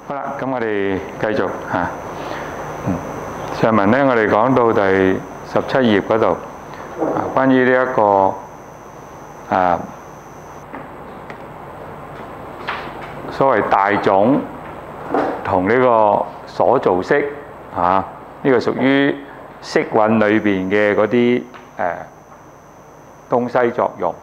好啦，咁我哋繼續嚇。上文咧，我哋講到第17頁嗰度，關於呢一個所謂大種同呢個所造色呢個屬於色蘊裏邊嘅嗰啲東西作用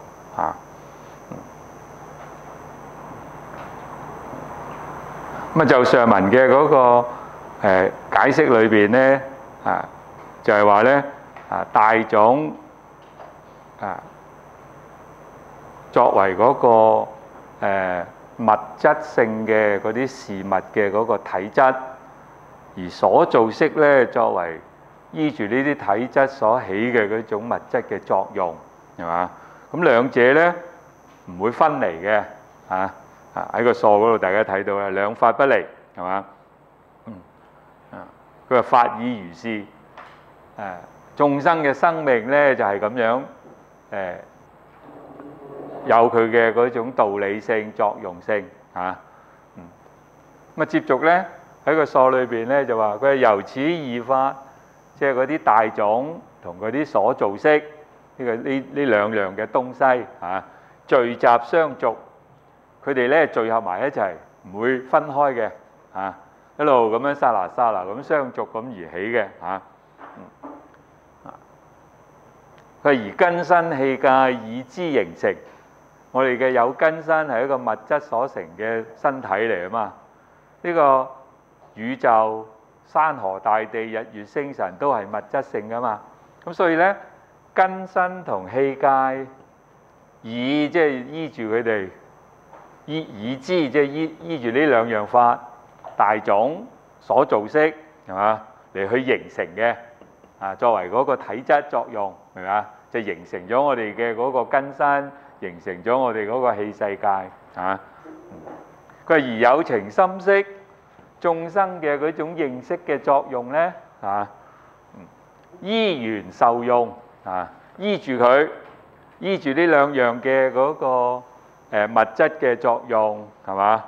咁就上文嘅嗰個解釋裏邊咧就係話咧大種作為嗰個物質性嘅嗰啲事物嘅嗰個體質，而所造色咧作為依住呢啲體質所起嘅嗰種物質嘅作用，係嘛？咁兩者咧唔會分離嘅喺個疏嗰度，大家睇到啦，兩法不離，係嘛？佢話法已如是，眾生嘅生命咧就係咁樣，有佢嘅嗰種道理性、作用性咁接續咧喺個疏裏邊咧就話佢係由此二法，即係嗰啲大種同嗰啲所造色呢兩樣嘅東西聚集相續，佢哋咧聚合埋一齊，唔會分開嘅一路咁樣沙拿咁相續咁而起嘅佢而根身器界以之形成，我哋嘅有根身係一個物質所成嘅身體嚟啊嘛。呢個宇宙、山河大地、日月星辰都係物質性噶嘛。咁所以咧根身同器界以即係依住佢哋以之即係依住呢兩樣法大種所造色係嘛嚟去形成嘅作為嗰個體質作用係嘛，就形成咗我哋嘅嗰個根身，形成咗我哋嗰個器世界佢而有情心識眾生嘅嗰種認識嘅作用咧依緣受用依住佢，依住呢兩樣嘅嗰個物質嘅作用係嘛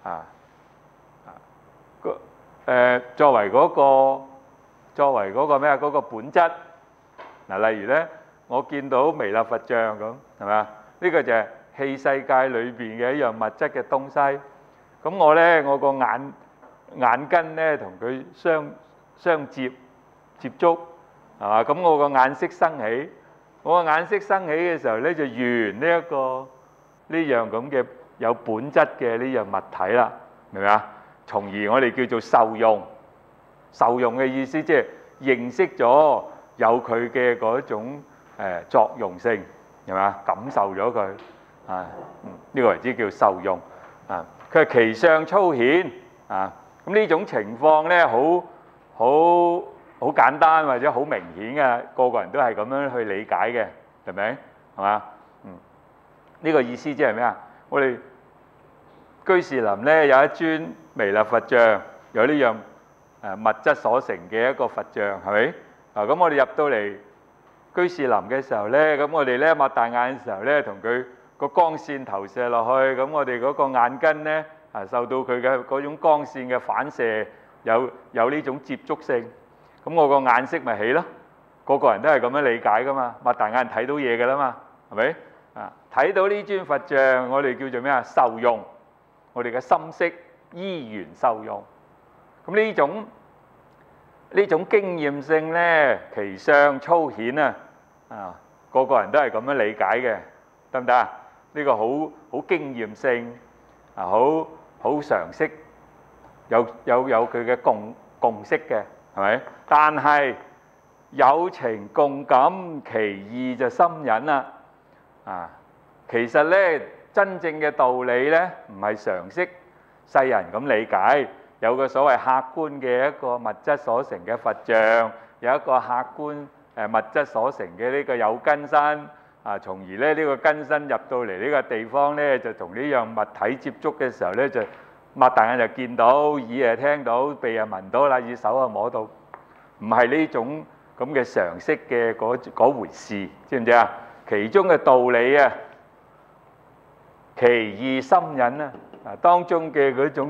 作為嗰個咩嗰個本質例如咧，我見到彌勒佛像咁係嘛？呢個就係器世界裏邊嘅一樣物質嘅東西。咁我個眼根咧同佢相接觸係嘛？咁我個眼色生起，我個眼色生起嘅時候咧就緣呢樣咁嘅有本質嘅呢樣物體啦，明唔明啊？從而我哋叫做受用。受用嘅意思即係認識咗有佢嘅嗰種作用性，係嘛？感受咗佢呢個為之叫受用佢係其相粗顯咁呢種情況咧，好簡單或者好明顯嘅，個個人都係咁樣去理解嘅，係咪？係嘛？呢個意思即係咩啊？我哋居士林咧有一尊彌勒佛像，有呢樣物質所成嘅一個佛像，係咪？咁我哋入到嚟居士林嘅時候咧，咁我哋咧擘大眼嘅時候咧，同佢個光線投射落去，咁我哋嗰個眼根咧受到佢嘅嗰種光線嘅反射，有呢種接觸性，咁我個眼色咪起咯。個個人都係咁樣理解噶嘛，擘大眼睇到嘢噶啦嘛，係咪？睇到呢尊佛像，我哋叫做咩啊？受用，我哋嘅心識依緣受用。咁呢種經驗性咧，其相粗顯個個人都係咁樣理解嘅，得唔得啊？呢個好經驗性好常識，有佢嘅共識嘅，係咪？但係有情共感，其意就深隱啦其實咧，真正嘅道理咧，唔係常識世人咁理解。有個所謂客觀嘅一個物質所成嘅佛像，有一個客觀物質所成嘅呢個有根身從而咧呢個根身入到嚟呢個地方咧，就同呢樣物體接觸嘅時候咧，就擘大眼就見到，耳聽到，鼻聞到啦，手摸到，唔係呢種咁嘅常識嘅嗰回事，知唔知啊？其中嘅道理其意深隱當中嘅嗰種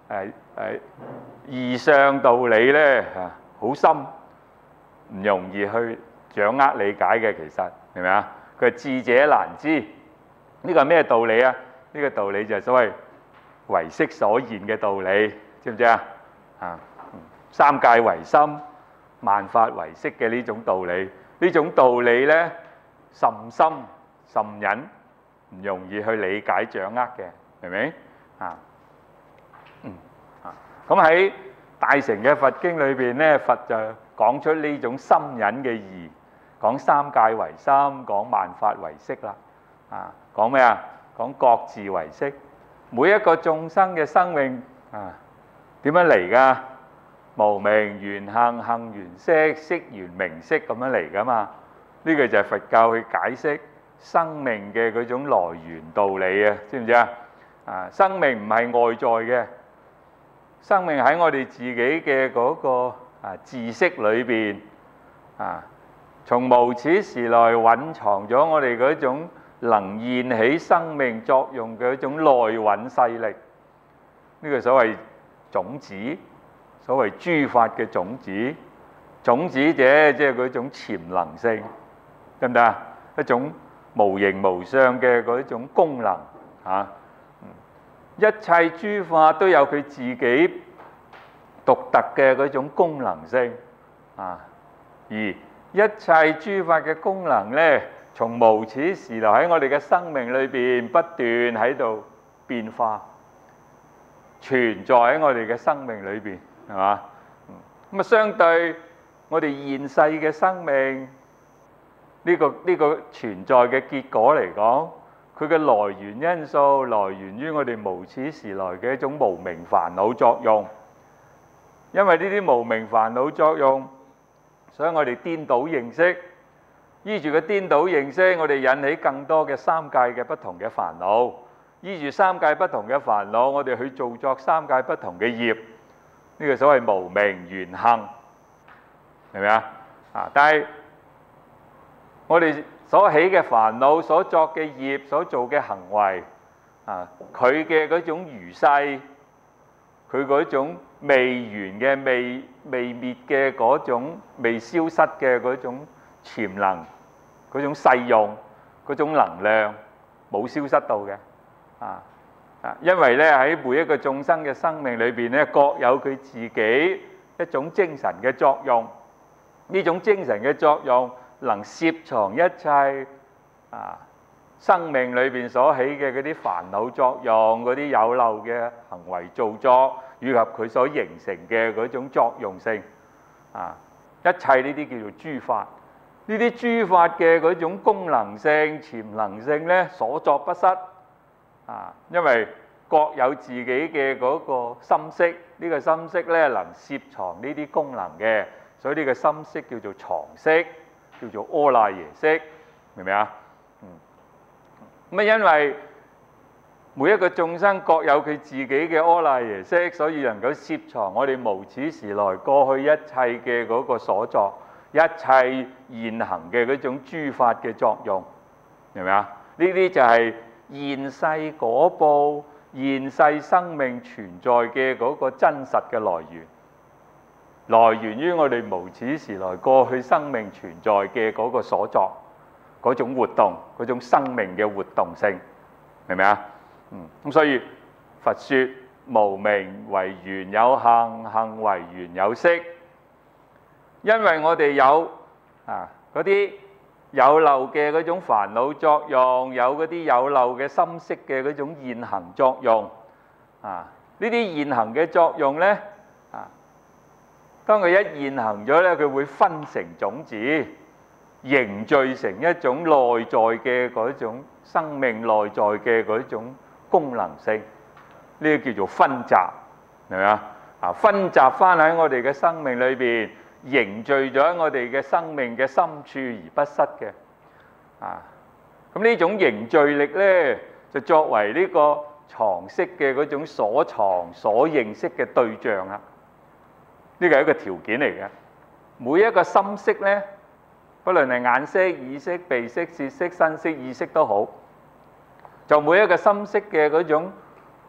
異相道理咧好深，唔容易去掌握理解嘅。其實明唔明啊？佢係智者難知，呢個係咩道理啊？呢個道理就係所謂唯識所言嘅道理，知唔知啊？三界唯心，萬法唯識嘅呢種道理，呢種道理咧甚深甚隱，唔容易去理解掌握嘅，明唔明啊？咁喺大乘嘅佛經裏邊咧，佛就講出呢種深隱嘅義，講三界唯心，講萬法唯識啦。講咩啊？講各自唯識，每一個眾生嘅生命點樣嚟㗎？無明緣行，行緣識，識緣名色咁樣嚟㗎嘛。呢個就係佛教去解釋生命嘅嗰種來源道理啊，知唔知啊？生命唔係外在嘅。生命喺我哋自己嘅嗰個知識裏邊從無始時來蘊藏咗我哋嗰種能現起生命作用嘅一種內蘊勢力，呢個所謂種子，所謂諸法嘅種子。種子者即係嗰種潛能性，得唔得啊？一種無形無相嘅嗰種功能一切諸法都有佢自己獨特嘅嗰種功能性而一切諸法嘅功能呢，從無始時來喺我哋嘅生命裏邊不斷喺度變化，存在喺我哋嘅生命裏邊，係嘛？咁相對我哋現世嘅生命呢個存在嘅結果嚟講，佢嘅來源因素來源於我哋無始時來嘅一種無明煩惱作用。因為呢啲無明煩惱作用，所以我哋顛倒認識，依住個顛倒認識，我哋引起更多嘅三界嘅不同嘅煩惱。依住三界不同嘅煩惱，我哋去造作三界不同嘅業。呢個所謂無明緣行，明唔明啊？但係我哋所起嘅煩惱、所作嘅業、所做嘅行為佢嘅嗰種餘勢，佢嗰種未完嘅、未滅嘅嗰種未消失嘅嗰種潛能、嗰種勢用、嗰種能量冇消失到嘅因為咧喺每一個眾生嘅生命裏邊咧，各有佢自己一種精神嘅作用。呢種精神嘅作用能攝藏一切生命裏邊所起嘅嗰啲煩惱作用、嗰啲有漏嘅行為造作，以及佢所形成嘅嗰種作用性一切呢啲叫做諸法。呢啲諸法嘅嗰種功能性、潛能性咧，所作不失因為各有自己嘅嗰個心識，呢個心識咧能攝藏呢啲功能嘅，所以呢個心識叫做藏識，叫做阿賴耶識，明唔明啊？咁因為每一個眾生各有佢自己嘅阿賴耶識，所以能夠攝藏我哋無始時來過去一切嘅嗰個所作，一切現行嘅嗰種諸法嘅作用，明唔明啊？呢啲就係現世果報、現世生命存在嘅嗰個真實嘅來源，來源於我哋無始時來過去生命存在嘅嗰個所作，嗰種活動，嗰種生命嘅活動性，明唔明啊？咁所以佛説無明為緣有行，行為緣有識。因為我哋有嗰啲有漏嘅嗰種煩惱作用，有嗰啲有漏嘅心識嘅嗰種現行作用呢啲現行嘅作用呢當佢一現行咗呢，佢會分成種子，凝聚成一種內在嘅嗰種生命內在嘅嗰種功能性，呢個叫做分集，明唔明啊？分集翻喺我哋嘅生命裏邊，凝聚咗喺我哋嘅生命嘅深處而不失嘅咁呢種凝聚力呢，就作為呢個藏識嘅嗰種所藏所認識嘅對象啦。呢個係一個條件嚟嘅。每一個心識呢，不論係眼識、耳識、鼻識、舌識、身識、意識都好，就每一個心識嘅嗰種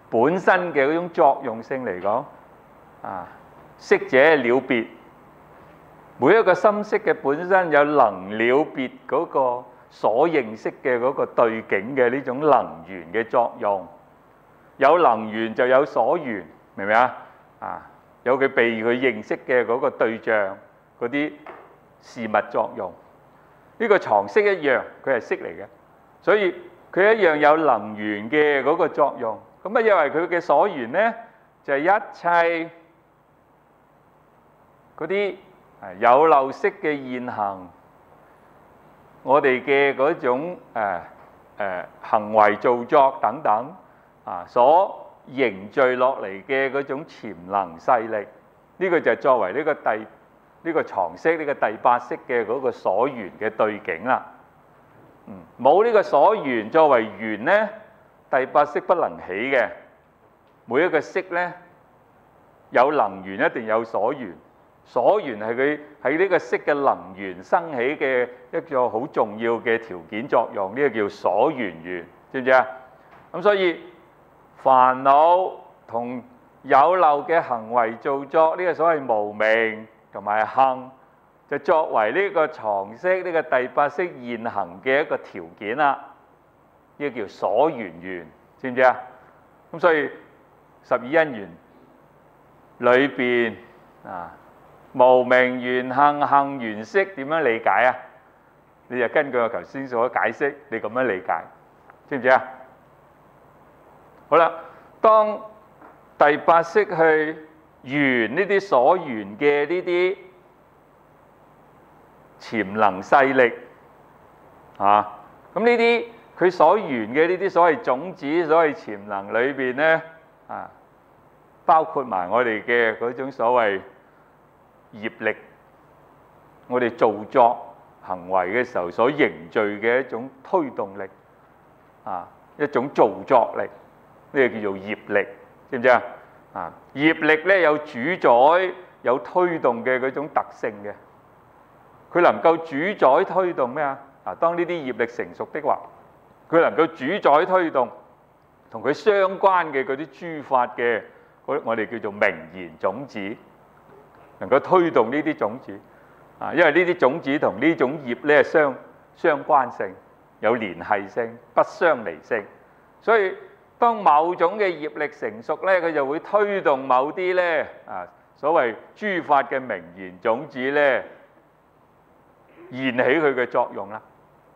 本身嘅嗰種作用性嚟講，識者了別，每一個心識嘅本身有能了別嗰個所認識嘅嗰個對境嘅呢種能緣嘅作用。有能緣就有所緣，明唔明啊？有佢被佢認識嘅嗰個對象，嗰啲事物作用。呢個藏識一樣，佢係識嚟嘅，所以佢一樣有能緣嘅嗰個作用。咁因為佢嘅所緣呢，就係一切嗰啲有漏識嘅現行，我哋嘅嗰種行為造作等等所凝聚落嚟嘅嗰種潛能勢力，呢個就作為呢個藏識呢個第八識嘅嗰個所緣嘅對境啦。冇呢個所緣作為緣呢，第八識不能起嘅。每一個識呢，有能緣一定有所緣，所緣係佢喺呢個識嘅能緣生起嘅一個好重要嘅條件作用，呢個叫所緣緣，知唔知啊？咁所以煩惱同有漏嘅行為造作，呢個所謂無明同埋行，就作為呢個藏識呢個第八識現行嘅一個條件啦。呢個叫所緣緣，知唔知啊？咁所以十二因緣裏邊無明緣行，行緣識點樣理解啊？你就根據我頭先所解釋，你咁樣理解，知唔知啊？好啦，當第八識去緣呢啲所緣嘅呢啲潛能勢力咁呢啲佢所緣嘅呢啲所謂種子、所謂潛能裏邊呢，包括埋我哋嘅嗰種所謂業力，我哋造作行為嘅時候所凝聚嘅一種推動力，一種造作力，呢個叫做業力，知唔知啊？業力咧有主宰、有推動嘅嗰種特性嘅，佢能夠主宰推動咩啊？當呢啲業力成熟的話，佢能夠主宰推動同佢相關嘅嗰啲諸法嘅，我哋叫做名言種子，能夠推動呢啲種子，因為呢啲種子同呢種業咧相關性、有聯繫性、不相離性，所以當某種嘅業力成熟咧，佢就會推動某啲咧所謂諸法嘅名言種子咧燃起佢嘅作用啦。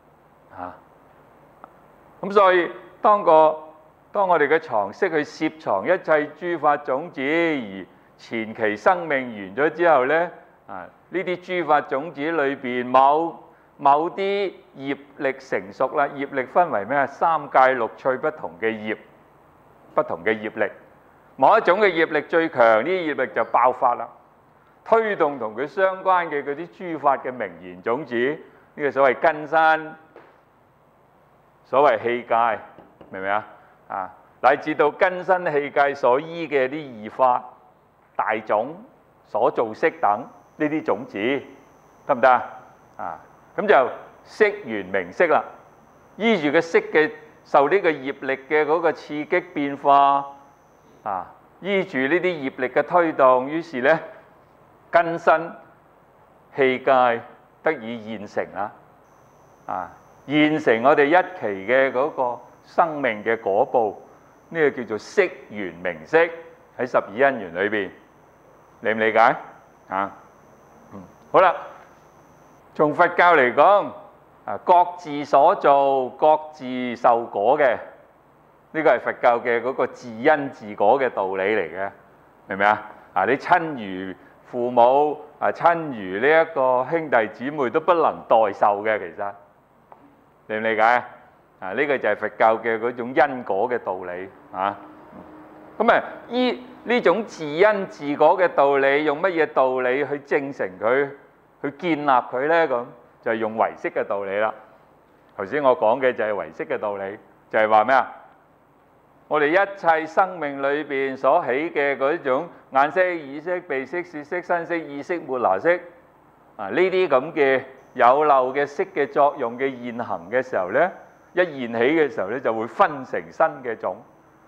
咁所以當我哋嘅藏識去攝藏一切諸法種子，而前期生命完咗之後咧，呢啲諸法種子裏邊某啲業力成熟啦，業力分為咩？三界六趣不同嘅業，不同嘅業力，某一種嘅業力最強，呢啲業力就爆發啦，推動同佢相關嘅嗰啲諸法嘅名言種子，呢個所謂根身，所謂器界，明唔明啊？乃至到根身器界所依嘅啲異法、大種、所造識等呢啲種子，得唔得啊？咁就識緣名色啦，依住個識嘅受呢個業力嘅嗰個刺激變化，依住呢啲業力嘅推動，於是咧根身器界得以現成啦，現成我哋一期嘅嗰個生命嘅果報，呢個叫做識緣名色，喺十二因緣裏邊，理唔理解好啦，從佛教嚟講，各自所造，各自受果嘅，呢個係佛教嘅嗰個自因自果嘅道理嚟嘅，明唔明啊？你親如父母，親如呢一個兄弟姊妹都不能代受嘅，其實理唔理解呢個就係佛教嘅嗰種因果嘅道理咁依呢種自因自果嘅道理，用乜嘢道理去證成佢，去建立佢呢？咁就係用唯識嘅道理啦。頭先我講嘅就係唯識嘅道理，就係話咩啊？我哋一切生命裏邊所起嘅嗰種眼識、耳識、鼻識、舌識、身識、意識、末那識呢啲咁嘅有漏嘅識嘅作用嘅現行嘅時候呢，一現起嘅時候呢，就會分成新嘅種，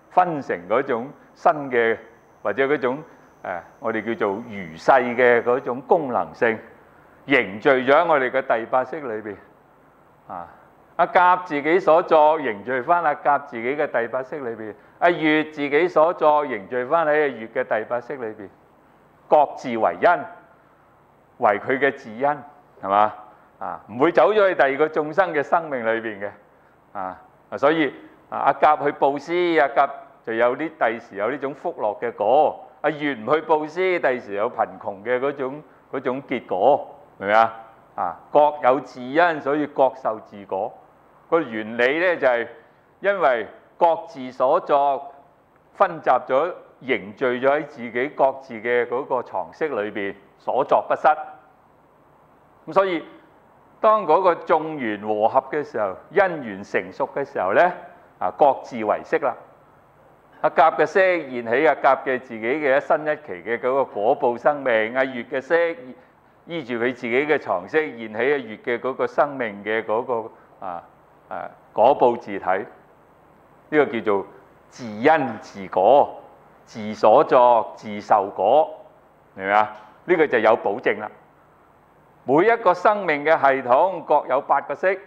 分成嗰種新嘅或者嗰種我哋叫做餘勢嘅嗰種功能性，凝聚咗喺我哋嘅第八識裏邊。阿甲自己所作凝聚翻阿甲自己嘅第八識裏邊，阿乙自己所作凝聚翻喺阿乙嘅第八識裏邊，各自為因，為佢嘅自因，係嘛？唔會走咗去第二個眾生嘅生命裏邊嘅。所以阿甲去布施，阿甲就有啲第時有呢種福樂嘅果；阿乙唔去布施，第時有貧窮嘅嗰種結果，明唔明啊？各有自因，所以各受自果。個原理咧就係因為各自所作分集咗，凝聚咗喺自己各自嘅嗰個藏識裏邊，所作不失。咁所以當嗰個眾緣和合嘅時候，因緣成熟嘅時候咧，各自為識啦。阿甲嘅識現起阿甲嘅自己嘅一生一期嘅嗰個果報生命，阿乙嘅識依住佢自己嘅藏識現起阿乙嘅嗰個生命嘅嗰個果報自體，呢個叫做自因自果，自所作自受果，明唔明啊？呢個就有保證啦。每一個生命嘅系統各有8個識，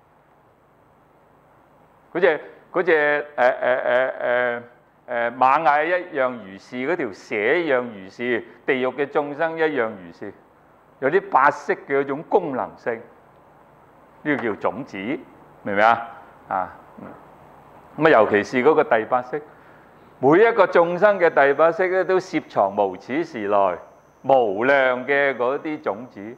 嗰隻螞蟻一樣如是，嗰條蛇一樣如是，地獄嘅眾生一樣如是，有啲8識嘅嗰種功能性，呢個叫種子，明唔明啊？咁尤其是嗰個第八識，每一個眾生嘅第八識咧，都攝藏無始時來無量嘅嗰啲種子，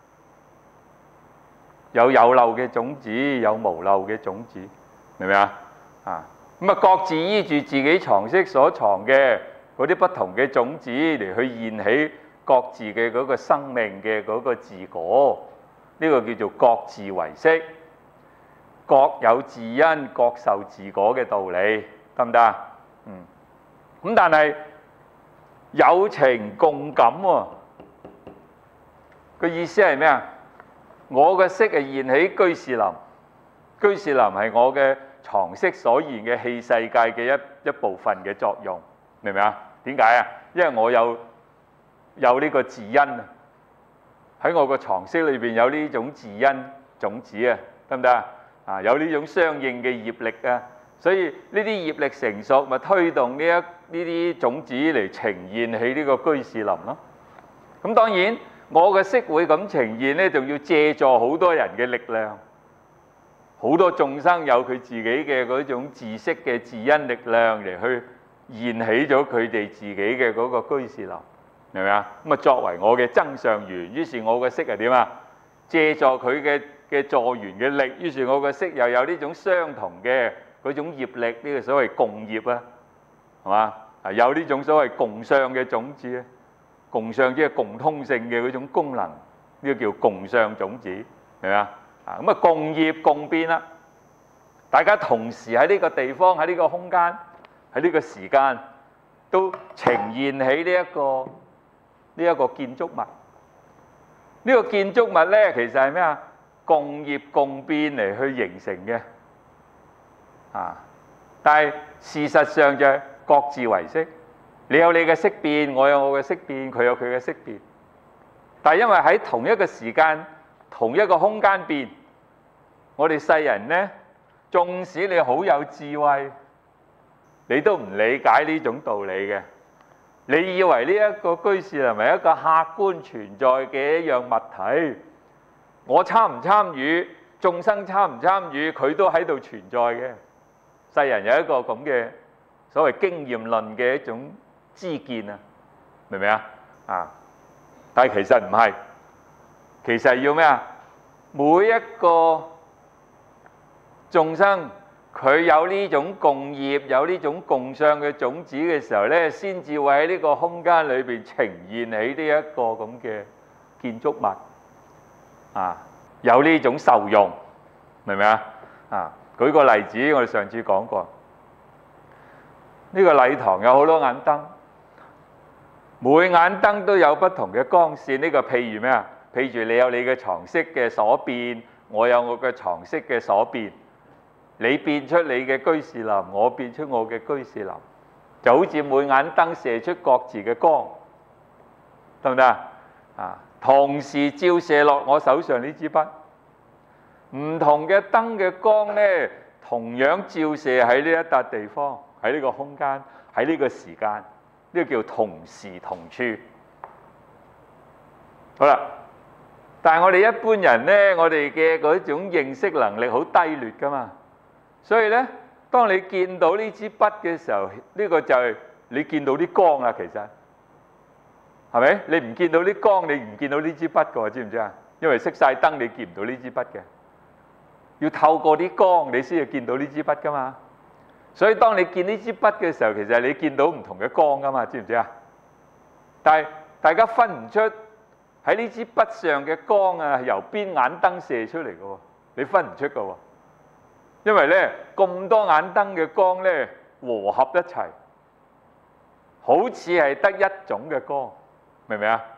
有漏嘅種子，有無漏嘅種子，明唔明啊？各自依住自己藏識所藏嘅嗰啲不同嘅種子嚟去現起各自嘅嗰個生命嘅嗰個自果，呢個叫做各自為識。各有自因，各受自果嘅道理，得唔得啊？咁但係有情共感喎，個意思係咩啊？我嘅識係現起居士林，居士林係我嘅藏識所現嘅器世界嘅一部分嘅作用，明唔明啊？點解啊？因為我有呢個自因啊，喺我個藏識裏邊有呢種自因種子啊，得唔得啊？有呢種相應嘅業力啊，所以呢啲業力成熟，咪推動呢啲種子嚟呈現起呢個居士林咯。咁當然我嘅識會咁呈現咧，仲要借助好多人嘅力量，好多眾生有佢自己嘅嗰種自識嘅自因力量嚟去現起咗佢哋自己嘅嗰個居士林，明唔明啊？咁作為我嘅增上緣，於是我嘅識係點啊？借助佢嘅助緣嘅力，於是我嘅識又有呢種相同嘅嗰種業力，呢個所謂共業啊，係嘛？有呢種所謂共相嘅種子啊，共相即係共通性嘅嗰種功能，呢個叫共相種子，明唔明啊？共業共變啦，大家同時喺呢個地方、喺呢個空間、喺呢個時間，都呈現起呢一個建築物。呢個建築物咧，其實係咩啊？共業共變嚟去形成嘅，但係事實上就係各自為識，你有你嘅識變，我有我嘅識變，佢有佢嘅識變。但係因為喺同一個時間、同一個空間變，我哋世人呢，縱使你好有智慧，你都唔理解呢種道理嘅。你以為呢一個居士係咪一個客觀存在嘅一樣物體？我參唔參與，眾生參唔參與，佢都喺度存在嘅。世人有一個咁嘅所謂經驗論嘅一種知見啊，明唔明啊？但係其實唔係，其實要咩啊？每一個眾生佢有呢種共業，有呢種共相嘅種子嘅時候咧，先至會喺呢個空間裏邊呈現起呢一個咁嘅建築物。有呢種受用，明唔明啊？舉個例子，我哋上次講過，呢個禮堂有好多眼燈，每眼燈都有不同嘅光線。呢個譬如咩啊？譬如你有你嘅藏識嘅所變，我有我嘅藏識嘅所變。 你變出你嘅居士林，我變出我嘅居士林，就好似每眼燈射出各自嘅光，得唔得啊？同時照射落我手上呢支筆，唔同嘅燈嘅光呢，同樣照射喺呢一笪地方，喺呢個空間，喺呢個時間，呢個叫同時同處。好啦，但係我哋一般人呢，我哋嘅嗰種認識能力好低劣噶嘛，所以呢，當你見到呢支筆嘅時候，呢個就係你見到啲光啦，其實係咪？你唔見到啲光，你唔見到呢支筆㗎，知唔知啊？因為熄晒燈，你見唔到呢支筆嘅，要透過啲光，你先至見到呢支筆噶嘛。所以當你見呢支筆嘅時候，其實你見到唔同嘅光噶嘛，知唔知啊？但係大家分唔出喺呢支筆上嘅光啊，係由邊眼燈射出嚟嘅喎，你分唔出嘅喎。因為咧咁多眼燈嘅光咧和合一齊，好似係得一種嘅光，明唔明啊？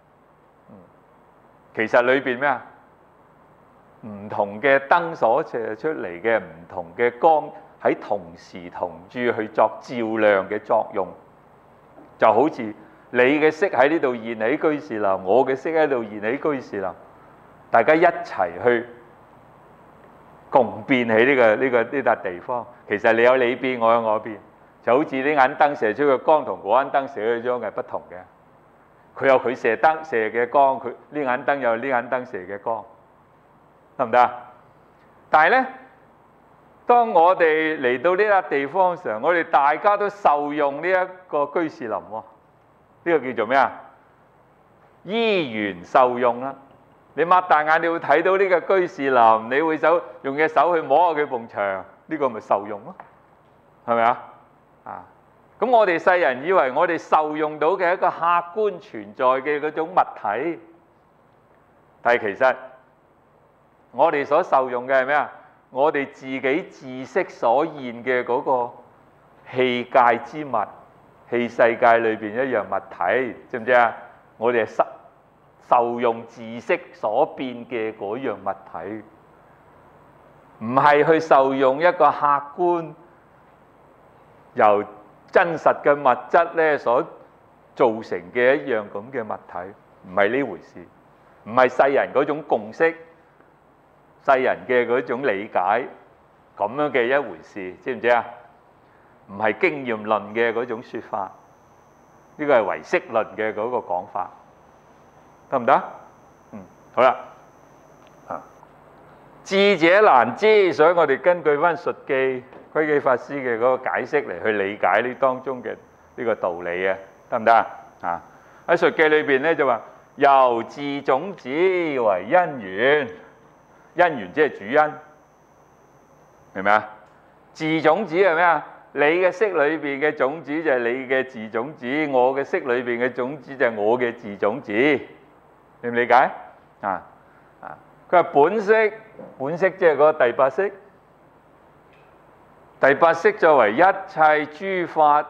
其實裏邊咩啊？唔同嘅燈所射出嚟嘅唔同嘅光，喺同時同處去作照亮嘅作用，就好似你嘅色喺呢度現起居士林，我嘅色喺度現起居士林，大家一齊去共變起呢笪地方。其實你有你邊，我有我邊，就好似啲眼燈射出嘅光同嗰眼燈射出嘅光係不同嘅。佢有佢射嘅光，佢呢眼燈有呢眼燈射嘅光，得唔得啊？但係呢，當我哋嚟到呢笪地方嘅時候，我哋大家都受用呢一個居士林喎，呢個叫做咩啊？依緣受用啦。你擘大眼，你會睇到呢個居士林，你會用隻手去摸下佢埲牆，呢個咪受用咯，係咪啊？啊！咁我哋世人以為我哋受用到嘅一個客觀存在嘅嗰種物體，但係其實我哋所受用嘅係咩啊？我哋自己知識所現嘅嗰個器界之物，器世界裏邊一樣物體，知唔知啊？我哋係受用知識所變嘅嗰樣物體，唔係去受用一個客觀由真實嘅物質咧所造成嘅一樣咁嘅物體，唔係呢回事，唔係世人嗰種共識，世人嘅嗰種理解咁樣嘅一回事，知唔知啊？唔係經驗論嘅嗰種説法，呢個係唯識論嘅嗰個講法，得唔得？好啦，智者難知，所以我哋根據翻述記窺基法師嘅嗰個解釋嚟去理解呢當中嘅呢個道理啊，得唔得啊？喺述記裏邊咧就話，由自種子為因緣，因緣即係主因，明唔明啊？自種子係咩啊？你嘅色裏邊嘅種子就係你嘅自種子，我嘅色裏邊嘅種子就係我嘅自種子，理唔理解？佢話本色，本色即係嗰個第八識。第八識作為一切諸法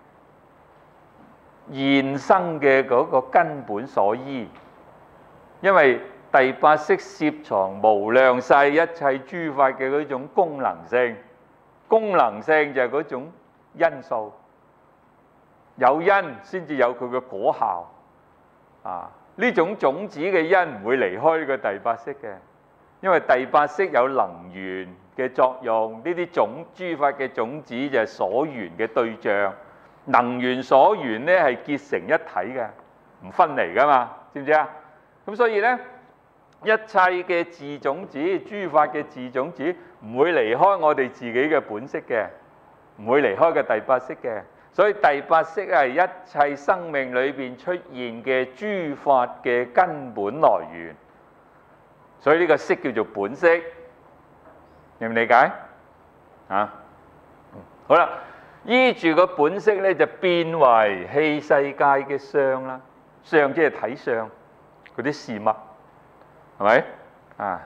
現生嘅嗰個根本所依，因為第八識攝藏無量世一切諸法嘅嗰種功能性，功能性就係嗰種因素，有因先至有佢嘅果效啊！呢種種子嘅因唔會離開呢個第八識嘅，因為第八識有能緣嘅作用，呢啲諸法嘅種子就係所緣嘅對象，能緣所緣咧係結成一體嘅，唔分離噶嘛，知唔知啊？咁所以咧，一切嘅自種子，諸法嘅自種子唔會離開我哋自己嘅本色嘅，唔會離開嘅第八識嘅。所以第八識係一切生命裏邊出現嘅諸法嘅根本來源，所以呢個識叫做本識，明唔理解？啊，好啦，依住個本識咧就變為器世界嘅相啦，相即係睇相嗰啲事物，係咪？啊，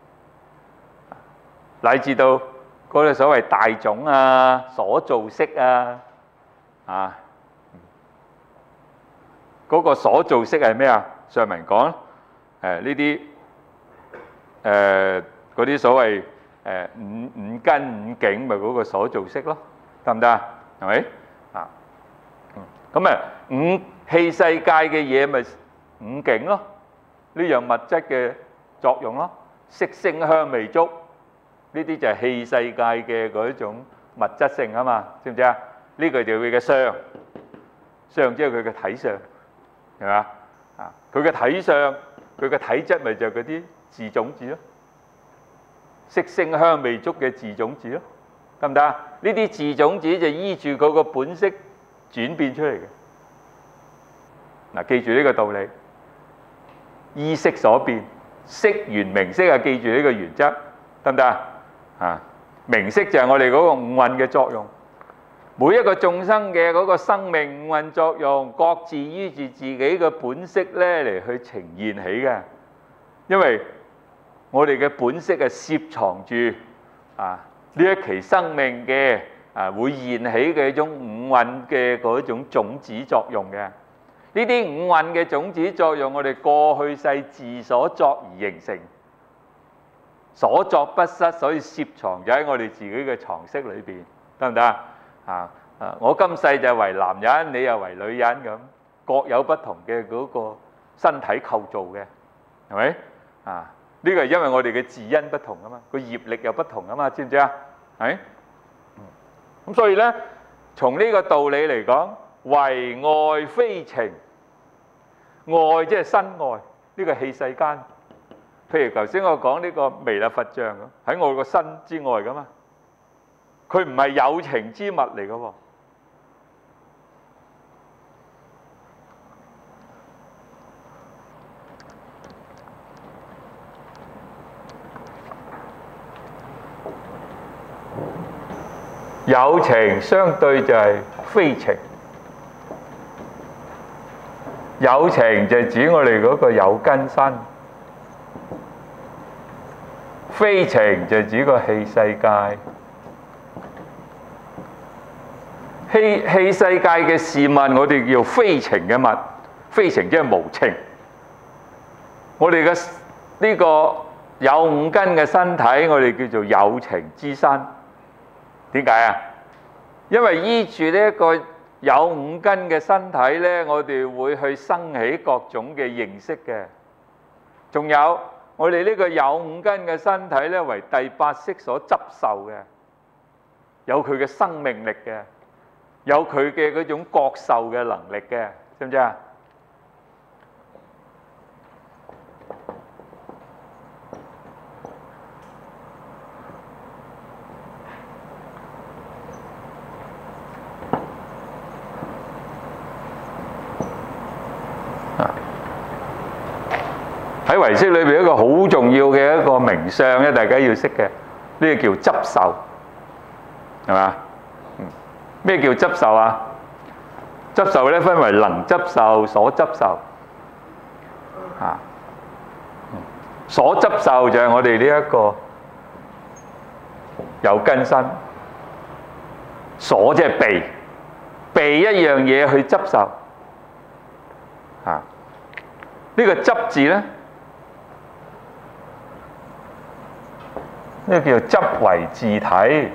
乃至到嗰個所謂大種啊、所造色啊。嗰個所造色係咩啊？上文講呢啲嗰啲所謂五根五境咪嗰個所造色咯，得唔得啊？係咪啊？咁啊五器世界嘅嘢咪五境咯，呢樣物質嘅作用咯，色聲香味觸呢啲就係器世界嘅嗰種物質性啊嘛，知唔知啊？呢個就係佢嘅相，相即係佢嘅體相，係嘛啊？佢嘅體相，佢嘅體質咪就係嗰啲自種子咯，色聲香味觸嘅自種子咯，得唔得啊？呢啲自種子就依住佢個本色轉變出嚟嘅。嗱，記住呢個道理，依色所變，色緣名色啊！記住呢個原則，得唔得啊？啊，名色就係我哋嗰個五蘊嘅作用。每一個眾生嘅嗰個生命五蘊作用，各自依住自己嘅本色咧嚟去呈現起嘅。因為我哋嘅本色係攝藏住呢一期生命嘅會現起嘅一種五蘊嘅嗰種種子作用嘅。呢啲五蘊嘅種子作用，我哋過去世自所作而形成，所作不失，所以攝藏咗喺我哋自己嘅藏識裏邊，得唔得啊？我今世就為男人，你又為女人咁，各有不同嘅嗰個身體構造嘅，係咪啊？呢個係因為我哋嘅自因不同啊嘛，個業力又不同啊嘛，知唔知啊？係咁，所以咧，從呢個道理嚟講，唯愛非情。愛即係身外，呢個器世間。譬如頭先我講呢個彌勒佛像咁，喺我個身之外噶嘛，佢唔係有情之物嚟噶喎。有情相對就係非情。有情就指我哋嗰個有根身，非情就指個器世界。器世界嘅事物，我哋叫非情嘅物，非情即係無情。我哋嘅呢個有五根嘅身體，我哋叫做有情之身。點解啊？因為依住呢一個有五根嘅身體咧，我哋會去生起各種嘅認識嘅。仲有我哋呢個有五根嘅身體咧，為第八識所執受嘅，有佢嘅生命力嘅，有佢嘅嗰種覺受嘅能力嘅，知唔知啊？喺唯識裏邊一個好重要嘅一個名相咧，大家要識嘅，呢個叫執受，係嘛？咩叫執受啊？執受咧分為能執受、所執受。所執受就係我哋呢一個有根身，所即係被一樣嘢去執受。呢個執字咧，呢個叫做執為自體，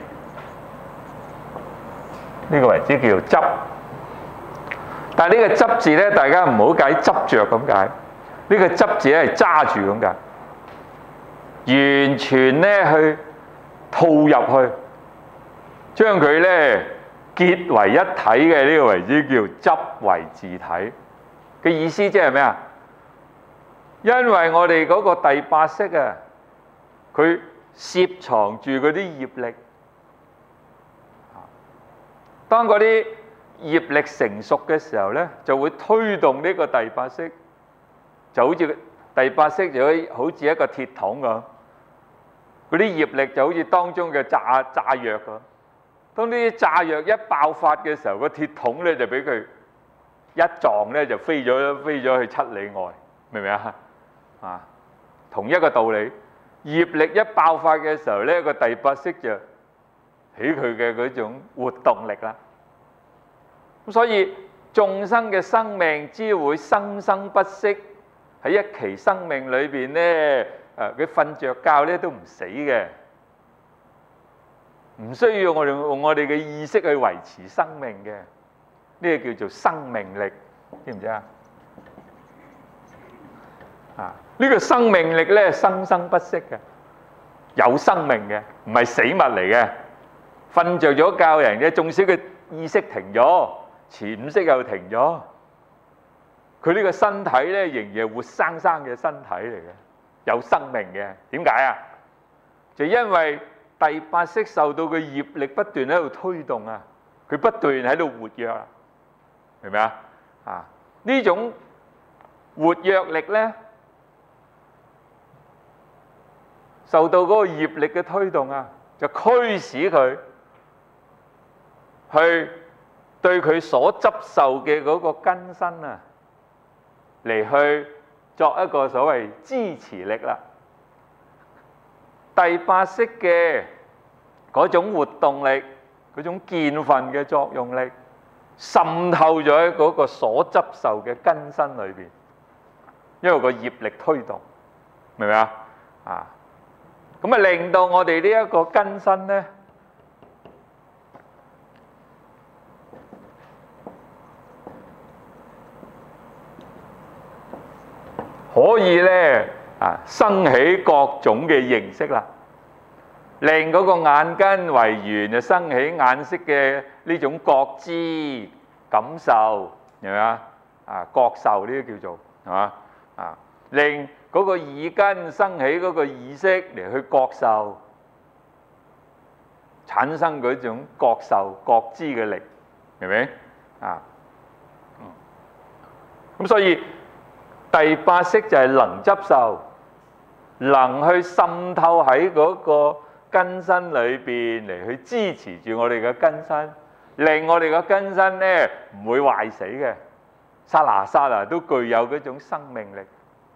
呢個為之叫做執。但係呢個執字咧，大家唔好解執着咁解。呢個執字咧係揸住咁解，完全咧去套入去，將佢咧結為一體嘅，呢個為之叫執為自體嘅意思，即係咩啊？因為我哋嗰個第八識啊，佢攝藏住嗰啲業力，當嗰啲業力成熟嘅時候咧，就會推動呢個第八識，就好似第八識就好似一個鐵桶咁，嗰啲業力就好似當中嘅炸藥咁。當呢啲炸藥一爆發嘅時候，個鐵桶咧就俾佢一撞咧，就飛咗去7里外，明唔明啊？同一個道理，業力一爆發嘅時候咧，個第八識就起佢嘅嗰種活動力啦。咁所以眾生嘅生命之會生生不息，喺一期生命裏邊咧，佢瞓着覺咧都唔死嘅， 唔需要我哋用我哋嘅意識去維持生命嘅，呢個叫做生命力，知唔知啊？呢個生命力咧，生生不息嘅，有生命嘅，唔係死物嚟嘅。瞓着咗覺人嘅，縱使佢意識停咗，潛識又停咗，佢呢個身體咧仍然係活生生嘅身體嚟嘅，有生命嘅。點解啊？就因為第八識受到嘅業力不斷喺度推動啊，佢不斷喺度活躍啊，明唔明啊？呢種活躍力咧，受到嗰個業力嘅推動啊，就驅使佢去對佢所執受嘅嗰個根身啊，嚟去作一個所謂支持力啦。第八識嘅嗰種活動力、嗰種見分嘅作用力，滲透咗喺嗰個所執受嘅根身裏邊，因為個業力推動，明唔明啊？咁啊，令到我哋呢一個根身咧，可以咧生起各種嘅形色啦，令嗰個眼根為緣就生起眼色嘅呢種覺知感受，明唔明啊？覺受呢啲叫做係嘛？令嗰個耳根生起嗰個意識嚟去覺受，產生嗰種覺受覺知嘅力，明唔明？咁所以第八識就係能執受，能去滲透喺嗰個根身裏邊嚟去支持住我哋嘅根身，令我哋嘅根身咧唔會壞死嘅，剎那剎那都具有嗰種生命力。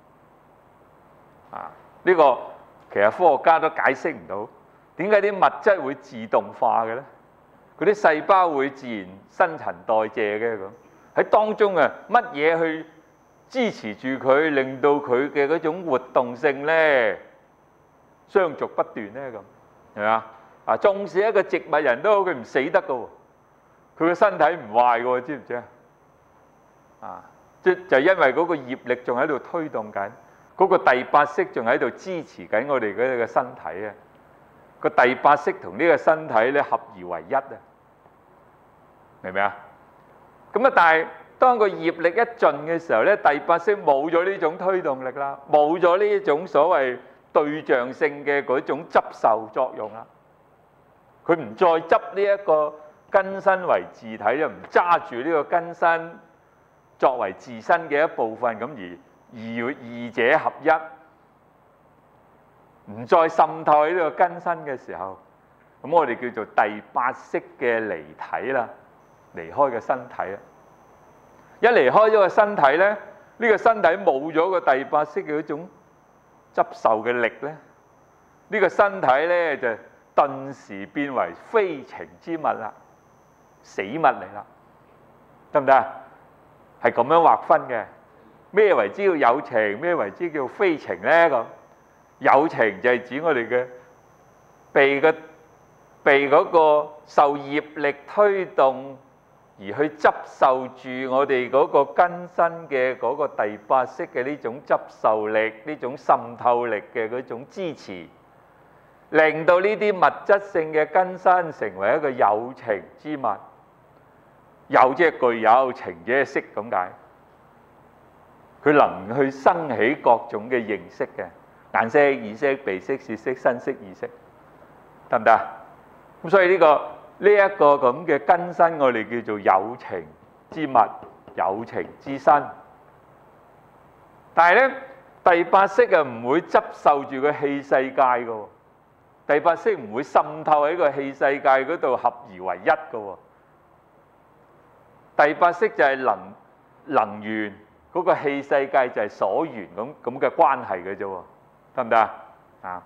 呢個其實科學家都解釋唔到，點解啲物質會自動化嘅咧？嗰啲細胞會自然新陳代謝嘅，咁喺當中乜嘢去支持住佢，令到佢嘅嗰種活動性咧相續不斷咧，咁係咪啊？縱使一個植物人都好，佢唔死得㗎喎，佢個身體唔壞㗎喎，知唔知啊？就因為嗰個業力仲喺度推動緊。嗰個第八識仲喺度支持緊我哋嗰個身體啊！個第八識同呢個身體咧合而為一啊！明唔明啊？咁啊，但係當個業力一盡嘅時候咧，第八識冇咗呢種推動力啦，冇咗呢一種所謂對象性嘅嗰種執受作用啦。佢唔再執呢一個根身為自體啦，唔揸住呢個根身作為自身嘅一部分咁二者合一，唔再滲透喺呢個根身嘅時候，咁我哋叫做第八識嘅離體啦，離開個身體啦。一離開咗個身體咧，呢個身體冇咗個第八識嘅嗰種執受嘅力咧，呢個身體咧就頓時變為非情之物啦，死物嚟啦，得唔得啊？係咁樣劃分嘅。咩為之叫有情？咩為之叫非情咧？咁有情就係指我哋嘅被嗰個受業力推動而去執受住我哋嗰個根身嘅嗰個第八識嘅呢種執受力、呢種滲透力嘅嗰種支持，令到呢啲物質性嘅根身成為一個有情之物。有即係具有，情即係識咁解。佢能去生起各種嘅形式嘅眼色、耳色、鼻色、舌色、身色、意識，得唔得？咁所以呢一個咁嘅根身，我哋叫做有情之物、有情之身。但係咧，第八識啊唔會執受住個氣世界嘅，第八識唔會滲透喺個氣世界嗰度合而為一嘅。第八識就係能緣。嗰個氣世界就係所緣咁嘅關係嘅啫喎，得唔得啊？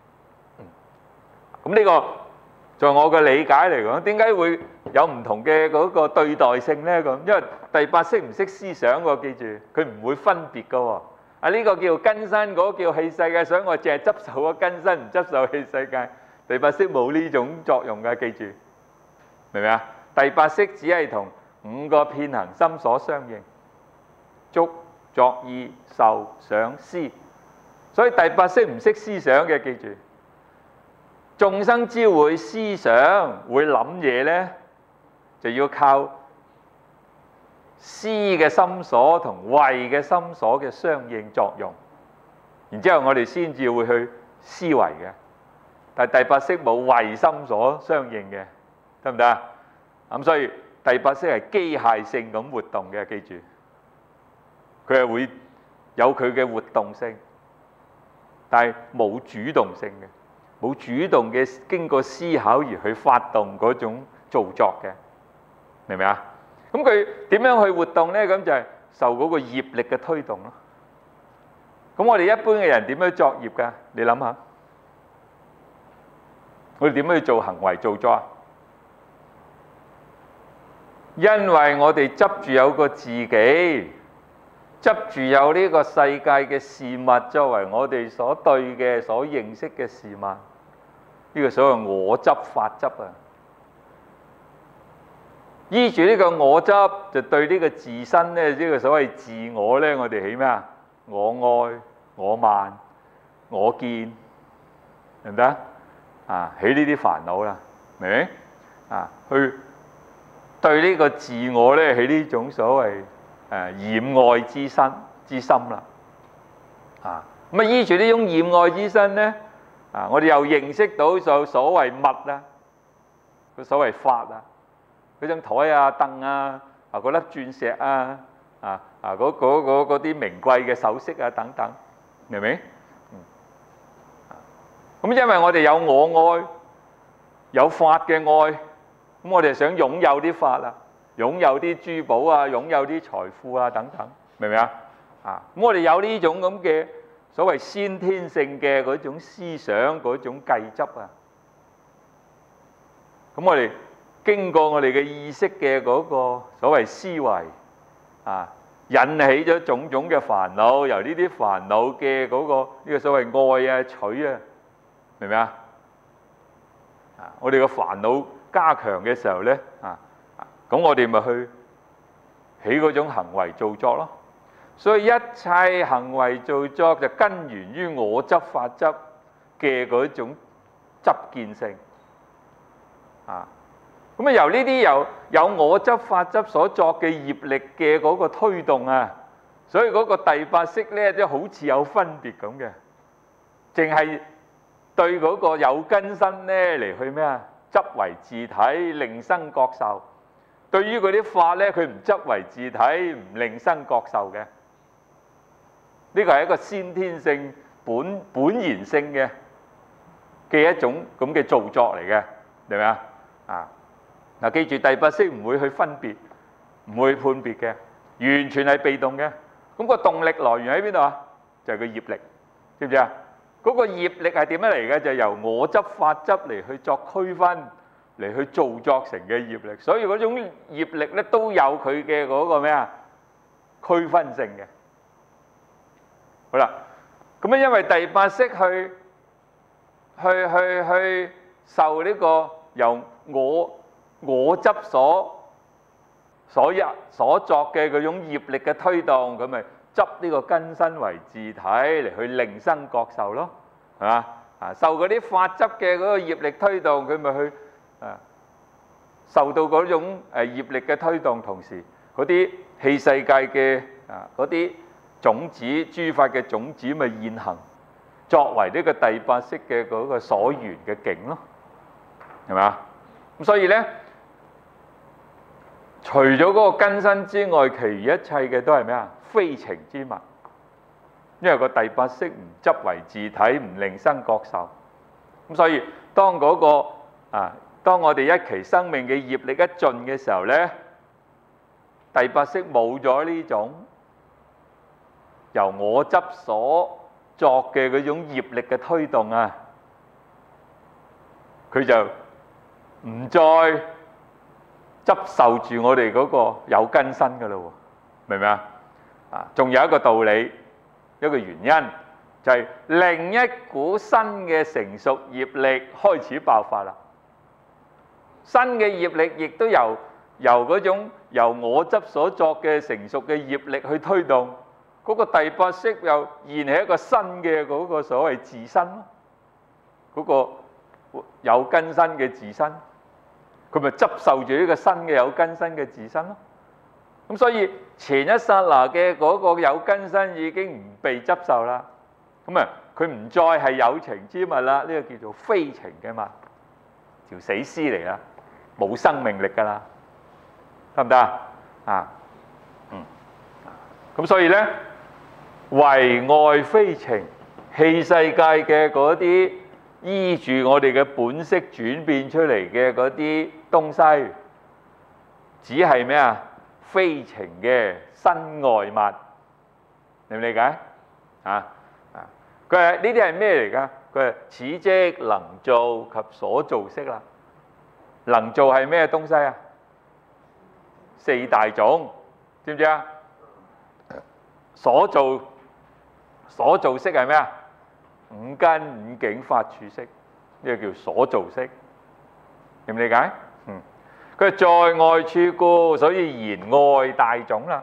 咁呢個在我嘅理解嚟講，點解會有唔同嘅嗰個對待性咧？咁因為第八識唔識思想喎，記住佢唔會分別嘅喎。呢個叫根身，嗰個叫氣世界，所以我淨係執受個根身，唔執受氣世界。 第八識冇呢種作用㗎，記住，明唔明啊？第八識只係同五個遍行心所相應，觸、作、意、受、想、思。所以第八識唔識思想嘅，記住，眾生只會思想會諗嘢呢，就要靠思嘅心所同慧嘅心所嘅相應作用，然之後我哋先至會去思維嘅。但係第八識冇慧心所相應嘅，得唔得啊？咁所以第八識係機械性咁活動嘅，記住，佢係會有佢嘅活動性。但係冇主動性嘅，冇主動嘅經過思考而去發動嗰種造作嘅，明唔明啊？咁佢點樣去活動呢？咁就係受嗰個業力嘅推動咯。咁我哋一般嘅人點樣作業㗎？你諗下，我哋點樣去做行為造作啊？因為我哋執住有個自己。執住有呢個世界嘅事物作為我哋所對嘅、所認識嘅事物，呢個所謂我執法執啊。依住呢個我執，就對呢個自身咧，呢個所謂自我咧，我哋起咩啊？我愛、我慢、我見，明唔明啊？起呢啲煩惱啦，明唔明啊？去對呢個自我咧，起呢種所謂染愛之心啦，咁依住呢種染愛之身咧，我哋又認識到所謂物啦，個所謂法啊，嗰張台啊、凳啊、嗰粒鑽石啊、嗰啲名貴嘅首飾啊等等，明唔明？咁因為我哋有我愛，有法嘅愛，咁我哋想擁有啲法啦。擁有啲珠寶啊，擁有啲財富啊，等等，明唔明啊？咁我哋有呢種咁嘅所謂先天性嘅嗰種思想、嗰種計執啊。咁我哋經過我哋嘅意識嘅嗰個所謂思維引起咗種種嘅煩惱，由呢啲煩惱嘅嗰個呢個所謂愛啊、取啊，明唔明啊？我哋個煩惱加強嘅時候咧咁我哋咪去起嗰種行為造作咯。所以一切行為造作就根源於我執法執嘅嗰種執見性。咁由呢啲有我執法執所作嘅業力嘅嗰個推動啊，所以嗰個第八識咧，即係好似有分別咁嘅，淨係對嗰個有根身咧嚟去咩啊？執為自體，令生覺受。對於嗰啲法咧，佢唔執為自體，唔令生覺受嘅。呢個係一個先天性、本然性嘅一種咁嘅造作嚟嘅，明唔明啊？記住第八識唔會去分別，唔會判別嘅，完全係被動嘅。咁個動力來源喺邊度啊？就係個業力，知唔知啊？嗰個業力係點樣嚟嘅？就係由我執法執嚟去作區分，嚟去造作成嘅業力，所以嗰種業力咧都有佢嘅嗰個咩啊？區分性嘅。好啦，咁因為第八識去受呢個由我執所作嘅嗰種業力嘅推動，佢咪執呢個根身為自體嚟去令生覺受咯，係嘛？受嗰啲法執嘅嗰個業力推動，佢咪去受到嗰種業力嘅推動，同時嗰啲器世界嘅嗰啲種子諸法嘅種子咪現行，作為呢個第八識嘅嗰個所緣嘅境咯，係咪啊？咁所以咧，除咗嗰個根身之外，其餘一切嘅都係咩啊？非情之物，因為個第八識唔執為自體，唔令生覺受。咁所以當嗰個當我哋一期生命嘅業力一盡嘅時候咧，第八識冇咗呢種由我執所作嘅嗰種業力嘅推動啊，佢就唔再執受住我哋嗰個有根身噶啦喎，明唔明啊？仲有一個道理，一個原因，就就係另一股新嘅成熟業力開始爆發啦。新嘅業力亦都由嗰種由我執所作嘅成熟嘅業力去推動，嗰個第八識又現係一個新嘅嗰個所謂自身咯，嗰個有根身嘅自身，佢咪執受住呢個新嘅有根身嘅自身咯。咁所以前一剎那嘅嗰個有根身已經唔被執受啦，咁啊佢唔再係有情之物啦，呢個叫做非情嘅物，條死屍嚟啦，冇生命力噶啦，得唔得啊？咁所以咧，唯愛非情，器世界嘅嗰啲依住我哋嘅本色轉變出嚟嘅嗰啲東西，只係咩啊？非情嘅身外物，理唔理解？佢係呢啲係咩嚟㗎？佢係此即能造及所造色啦。能造係咩東西啊？四大種，知唔知啊？所造色係咩啊？五根五境法處色，呢個叫所造色，理唔理解？佢係在外處故，所以言外大種啦。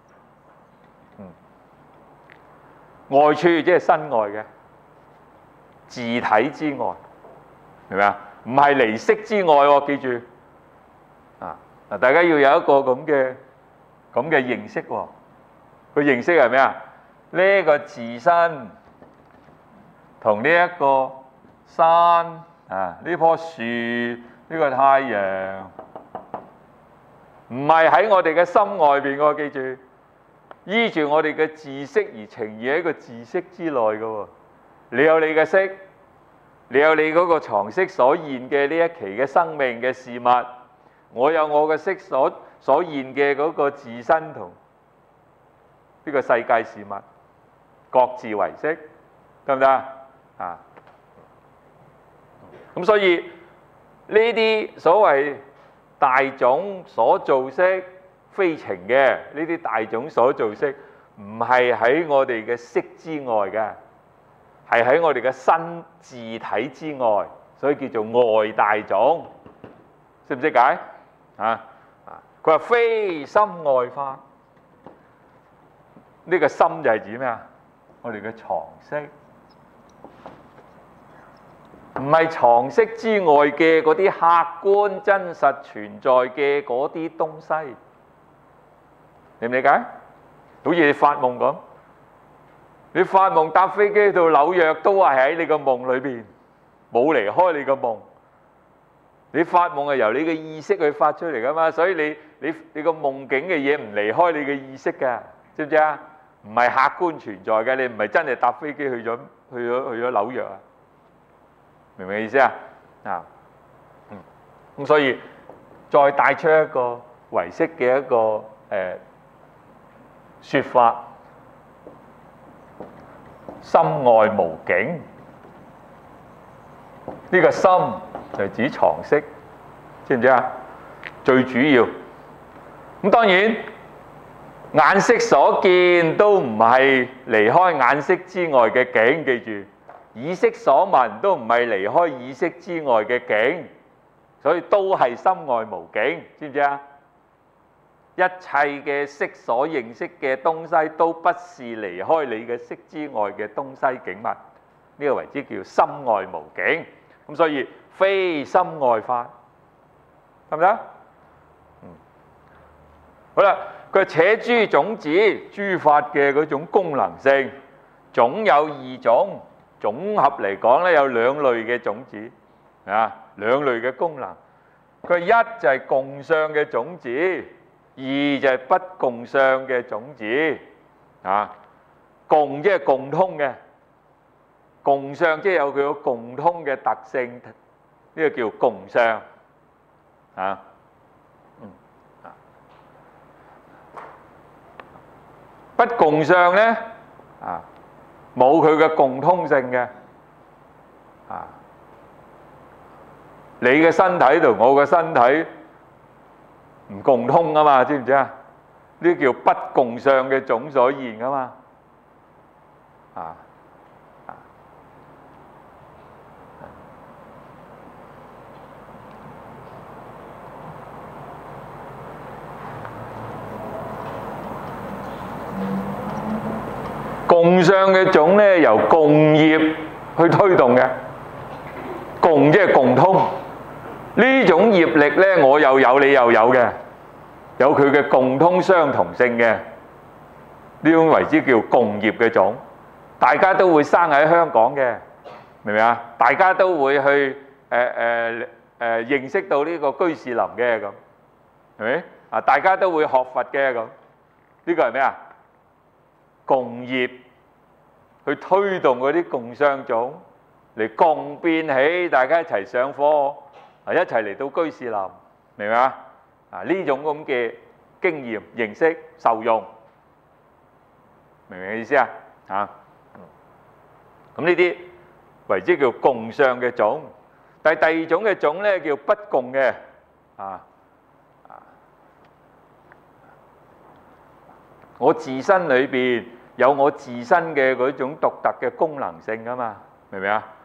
外處即係身外嘅自體之外，明唔明啊？唔係離色之外喎，記住啊！嗱，大家要有一個咁嘅認識喎。個認識係咩啊？呢個自身同呢一個山啊，呢棵樹，呢個太陽，唔係喺我哋嘅心外邊喎，記住，依住我哋嘅自色而呈現喺個自色之內嘅喎。你有你嘅色，你有你嗰個藏色所現嘅呢一期嘅生命嘅事物，我有我嘅色所現嘅嗰個自身同呢個世界事物，各自為色，得唔得啊？咁所以呢啲所謂大種所造色非情嘅呢啲大種所造色，唔係喺我哋嘅色之外嘅，係喺我哋嘅身自體之外，所以叫做外大種，識唔識解啊？佢話非心外法，呢個心就係指咩啊？我哋嘅藏色，唔係藏色之外嘅嗰啲客觀真實存在嘅嗰啲東西，理唔理解？好似你發夢咁，你發夢搭飛機到紐約都係喺你個夢裏邊，冇離開你個夢。你發夢係由你嘅意識去發出嚟噶嘛，所以你個夢境嘅嘢唔離開你嘅意識㗎，知唔知啊？唔係客觀存在嘅，你唔係真係搭飛機去咗紐約啊？明唔明意思啊？咁所以再帶出一個唯識嘅一個說法，心外無境。呢個心就係指藏色，知唔知啊？最主要咁當然眼色所見都唔係離開眼色之外嘅境，記住。耳識所聞都唔係離開耳識之外嘅境，所以都係心外無境，知唔知啊？一切嘅色所認識嘅東西都不是離開你嘅色之外嘅東西景物，呢個為之叫心外無境。咁所以非心外法，得唔得？好啦，佢且諸種子諸法嘅嗰種功能性，總有二種。總合嚟講咧，有兩類嘅種子，兩類嘅功能。佢一就係共相嘅種子，二就係不共相嘅種子。共即係共通嘅，共相即係有佢個共通嘅特性，呢個叫共相。不共相咧，冇佢嘅共通性嘅，你嘅身體同我嘅身體唔共通啊嘛，知唔知啊？呢叫不共相嘅種所現啊嘛， 共相嘅種咧，由共業去推動嘅，共即係共通。呢種業力咧，我又有，你又有嘅，有佢嘅共通相同性嘅，呢種為之叫共業嘅種。大家都會生喺香港嘅，明唔明啊？大家都會去認識到呢個居士林嘅咁，係咪啊？大家都會學佛嘅咁，呢個係咩啊？共業去推動嗰啲共相種嚟共變起，大家一齊上課，一齊嚟到居士林，明唔明啊？呢種咁嘅經驗、認識、受用，明唔明嘅意思啊？咁呢啲為之叫共相嘅種。但係第二種嘅種咧叫不共嘅，我自身裏邊有我自身嘅嗰種獨特嘅功能性㗎嘛，明唔明啊？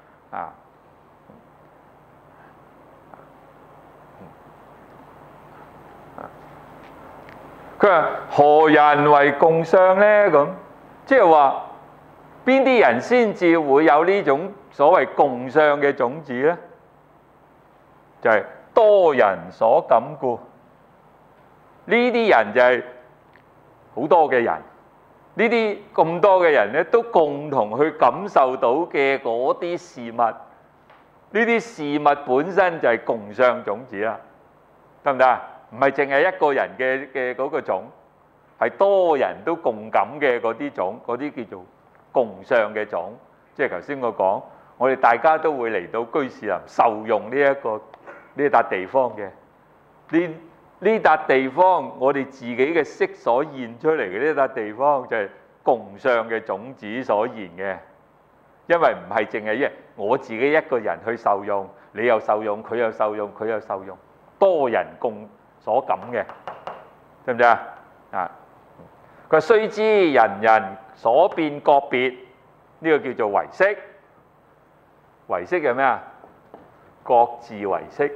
佢話何人為共相咧？咁即係話邊啲人先至會有呢種所謂共相嘅種子咧？就係多人所感故。呢啲人就係好多嘅人，呢啲咁多嘅人咧，都共同去感受到嘅嗰啲事物，呢啲事物本身就係共相種子啦，得唔得啊？唔係淨係一個人嘅嗰個種，係多人都共感嘅嗰啲種，嗰啲叫做共相嘅種。即係頭先我講，我哋大家都會嚟到居士林受用呢笪地方嘅，呢笪地方我哋自己嘅色所現出嚟嘅呢笪地方就係共相嘅種子所現嘅，因為唔係淨係我自己一個人去受用，你又受用，佢又受用，佢又受用，多人共所感嘅，知唔知啊？佢須知人人所變各別，呢個叫做唯識。唯識係咩啊？各自唯識。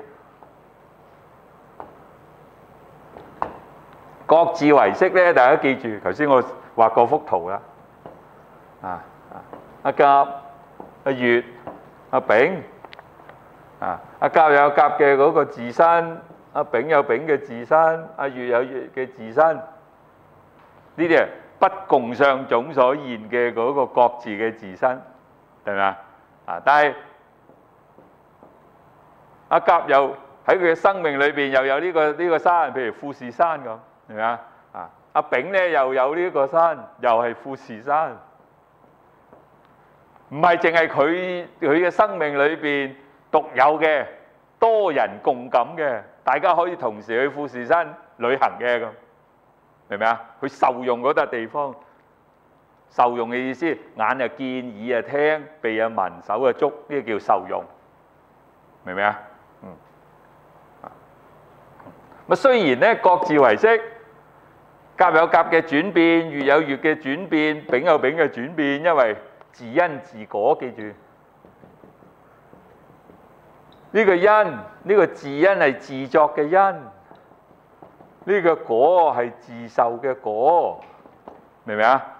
各自唯識咧，大家記住，頭先我畫過幅圖啦。阿甲、阿乙、阿丙，阿甲有甲嘅嗰個自身，阿丙有丙嘅自身，阿乙有乙嘅自身。呢啲係不共相種所現嘅嗰個各自嘅自身，係咪啊？但係阿甲又喺佢嘅生命裏邊又有呢個山，譬如富士山咁。係咪啊？阿丙咧又有呢個山，又係富士山，唔係淨係佢嘅生命裏邊獨有嘅，多人共感嘅，大家可以同時去富士山旅行嘅咁，明唔明啊？去受用嗰笪地方，受用嘅意思，眼啊見，耳啊聽，鼻啊聞，手啊觸，呢個叫受用，明唔明啊？咁雖然咧各自唯識，甲有甲嘅轉變，乙有乙嘅轉變，丙有丙嘅轉變，因為自因自果，記住呢個因，呢個自因係自作嘅因，呢個果係自受嘅果，明唔明啊？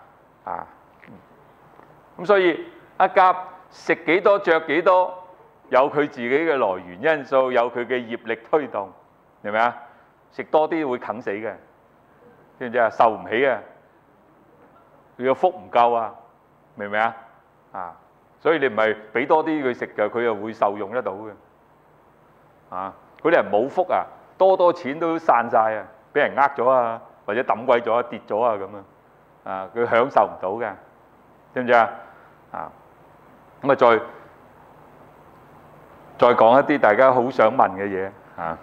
咁所以阿甲食幾多着幾多，有佢自己嘅來源因素，有佢嘅業力推動，明唔明啊？食多啲會啃死嘅，知唔知啊？受唔起啊！佢個福唔夠啊，明唔明啊？所以你唔係俾多啲佢食嘅，佢又會受用得到嘅。嗰啲人冇福啊，多錢都散晒啊，俾人呃咗啊，或者抌鬼咗啊，跌咗啊咁啊，佢享受唔到嘅，知唔知啊？咁啊再講一啲大家好想問嘅嘢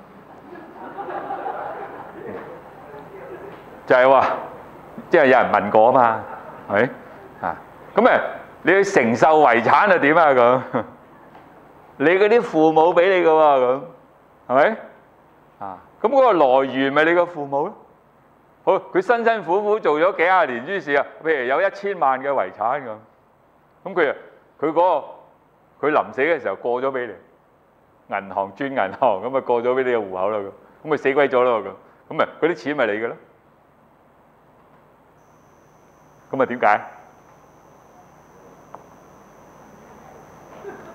就係話，即係有人問過啊嘛，係咪？咁你去承受遺產係點啊？咁你嗰啲父母俾你嘅喎，咁係咪？咁嗰個來源咪你個父母咯？好，佢辛辛苦苦做咗幾廿年於是啊，譬如有1000萬嘅遺產咁，咁佢臨死嘅時候過咗俾你，銀行轉銀行咁啊過咗俾你個戶口啦，咁咪死鬼咗咯咁咪嗰啲錢咪你嘅咯？咁啊點解？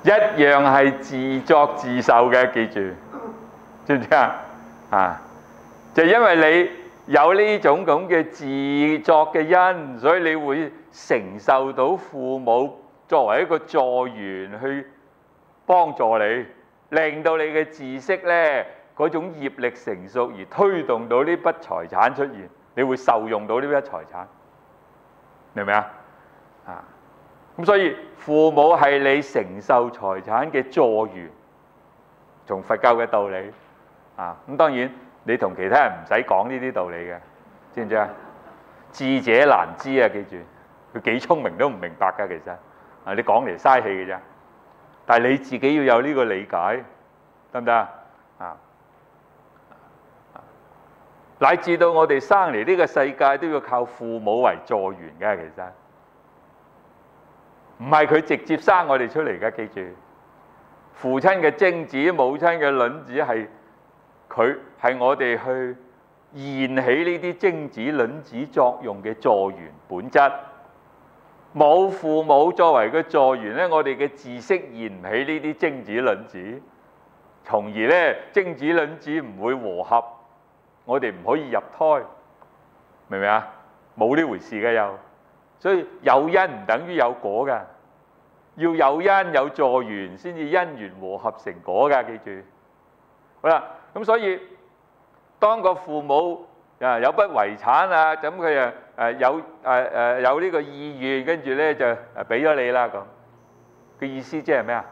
一樣係自作自受嘅，記住，知唔知啊？啊，就因為你有呢種咁嘅自作嘅因，所以你會承受到父母作為一個助緣去幫助你，令到你嘅知識呢嗰種業力成熟而推動到呢筆財產出現，你會受用到呢筆財產，明唔明啊？啊，咁所以父母係你承受財產嘅助緣，從佛教嘅道理啊。咁當然你同其他人唔使講呢啲道理嘅，知唔知啊？智者難知啊，記住，佢幾聰明都唔明白㗎，其實啊，你講嚟嘥氣嘅啫。但係你自己要有呢個理解，得唔得啊？啊，乃至到我哋生嚟呢個世界都要靠父母為助緣嘅，其實唔係佢直接生我哋出嚟嘅，記住，父親嘅精子、母親嘅卵子係我哋去燃起呢啲精子卵子作用嘅助緣本質。冇父母作為個助緣咧，我哋嘅知識燃唔起呢啲精子卵子，從而咧精子卵子唔會和合，我哋唔可以入胎，明唔明啊？冇呢回事嘅又，所以有因唔等於有果㗎，要有因有助緣先至因緣和合成果㗎，記住。好啦，咁所以當個父母有筆遺產啊，咁佢有呢個意願，跟住咧就俾咗你啦咁。嘅意思即係咩啊？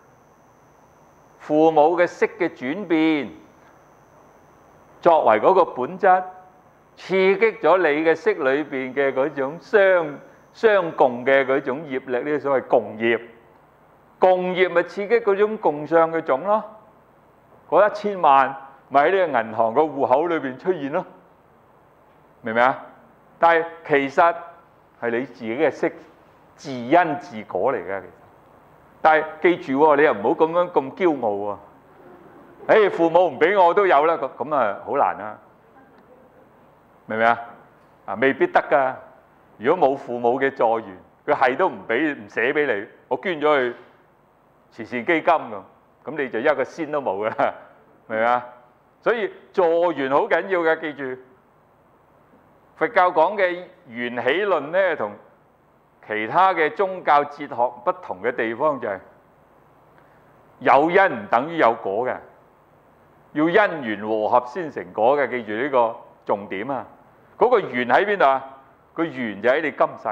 父母嘅識嘅轉變，作為嗰個本質，刺激咗你嘅識裏邊嘅嗰種相共嘅嗰種業力，呢個所謂共業。共業咪刺激嗰種共相嘅種咯。嗰1000萬咪喺呢個銀行個戶口裏邊出現咯。明唔明啊？但係其實係你自己嘅識自因自果嚟嘅，其實。但係記住喎，你又唔好咁樣咁驕傲喎。誒，父母唔俾我都有啦，咁啊好難啊。明唔明啊？啊，未必得㗎。如果冇父母嘅助緣，佢係都唔寫俾你，我捐咗去慈善基金咁你就一個仙都冇㗎啦，明唔明啊？所以助緣好緊要嘅，記住。佛教講嘅緣起論咧，同其他嘅宗教哲學不同嘅地方就係有因唔等於有果嘅，要因緣和合先成果嘅，記住呢個重點啊！嗰個緣喺邊度啊？個緣就喺你今世。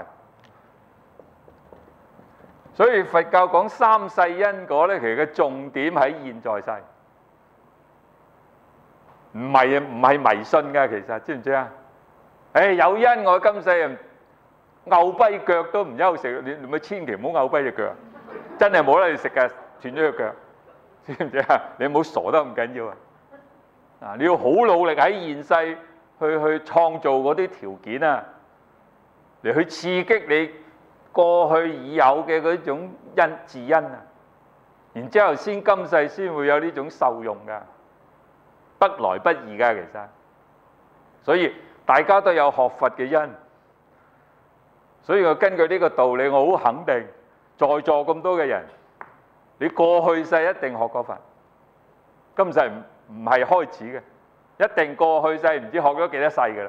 所以佛教講三世因果咧，其實嘅重點喺現在世，唔係迷信㗎，其實知唔知啊？有因我今世牛跛腳都唔休食，你咪千祈唔好牛跛隻腳，真係冇得你食㗎，斷咗隻腳，知唔知啊？你唔好傻得咁緊要啊！你要好努力喺現世去創造嗰啲條件啊，嚟去刺激你過去已有嘅嗰種自因啊，然之後先今世先會有呢種受用㗎，得來不易㗎，其實，所以。大家都有學佛嘅因，所以我根據呢個道理，我好肯定，在座咁多嘅人，你過去世一定學過佛，今世唔係開始嘅，一定過去世唔知學咗幾多世嘅啦。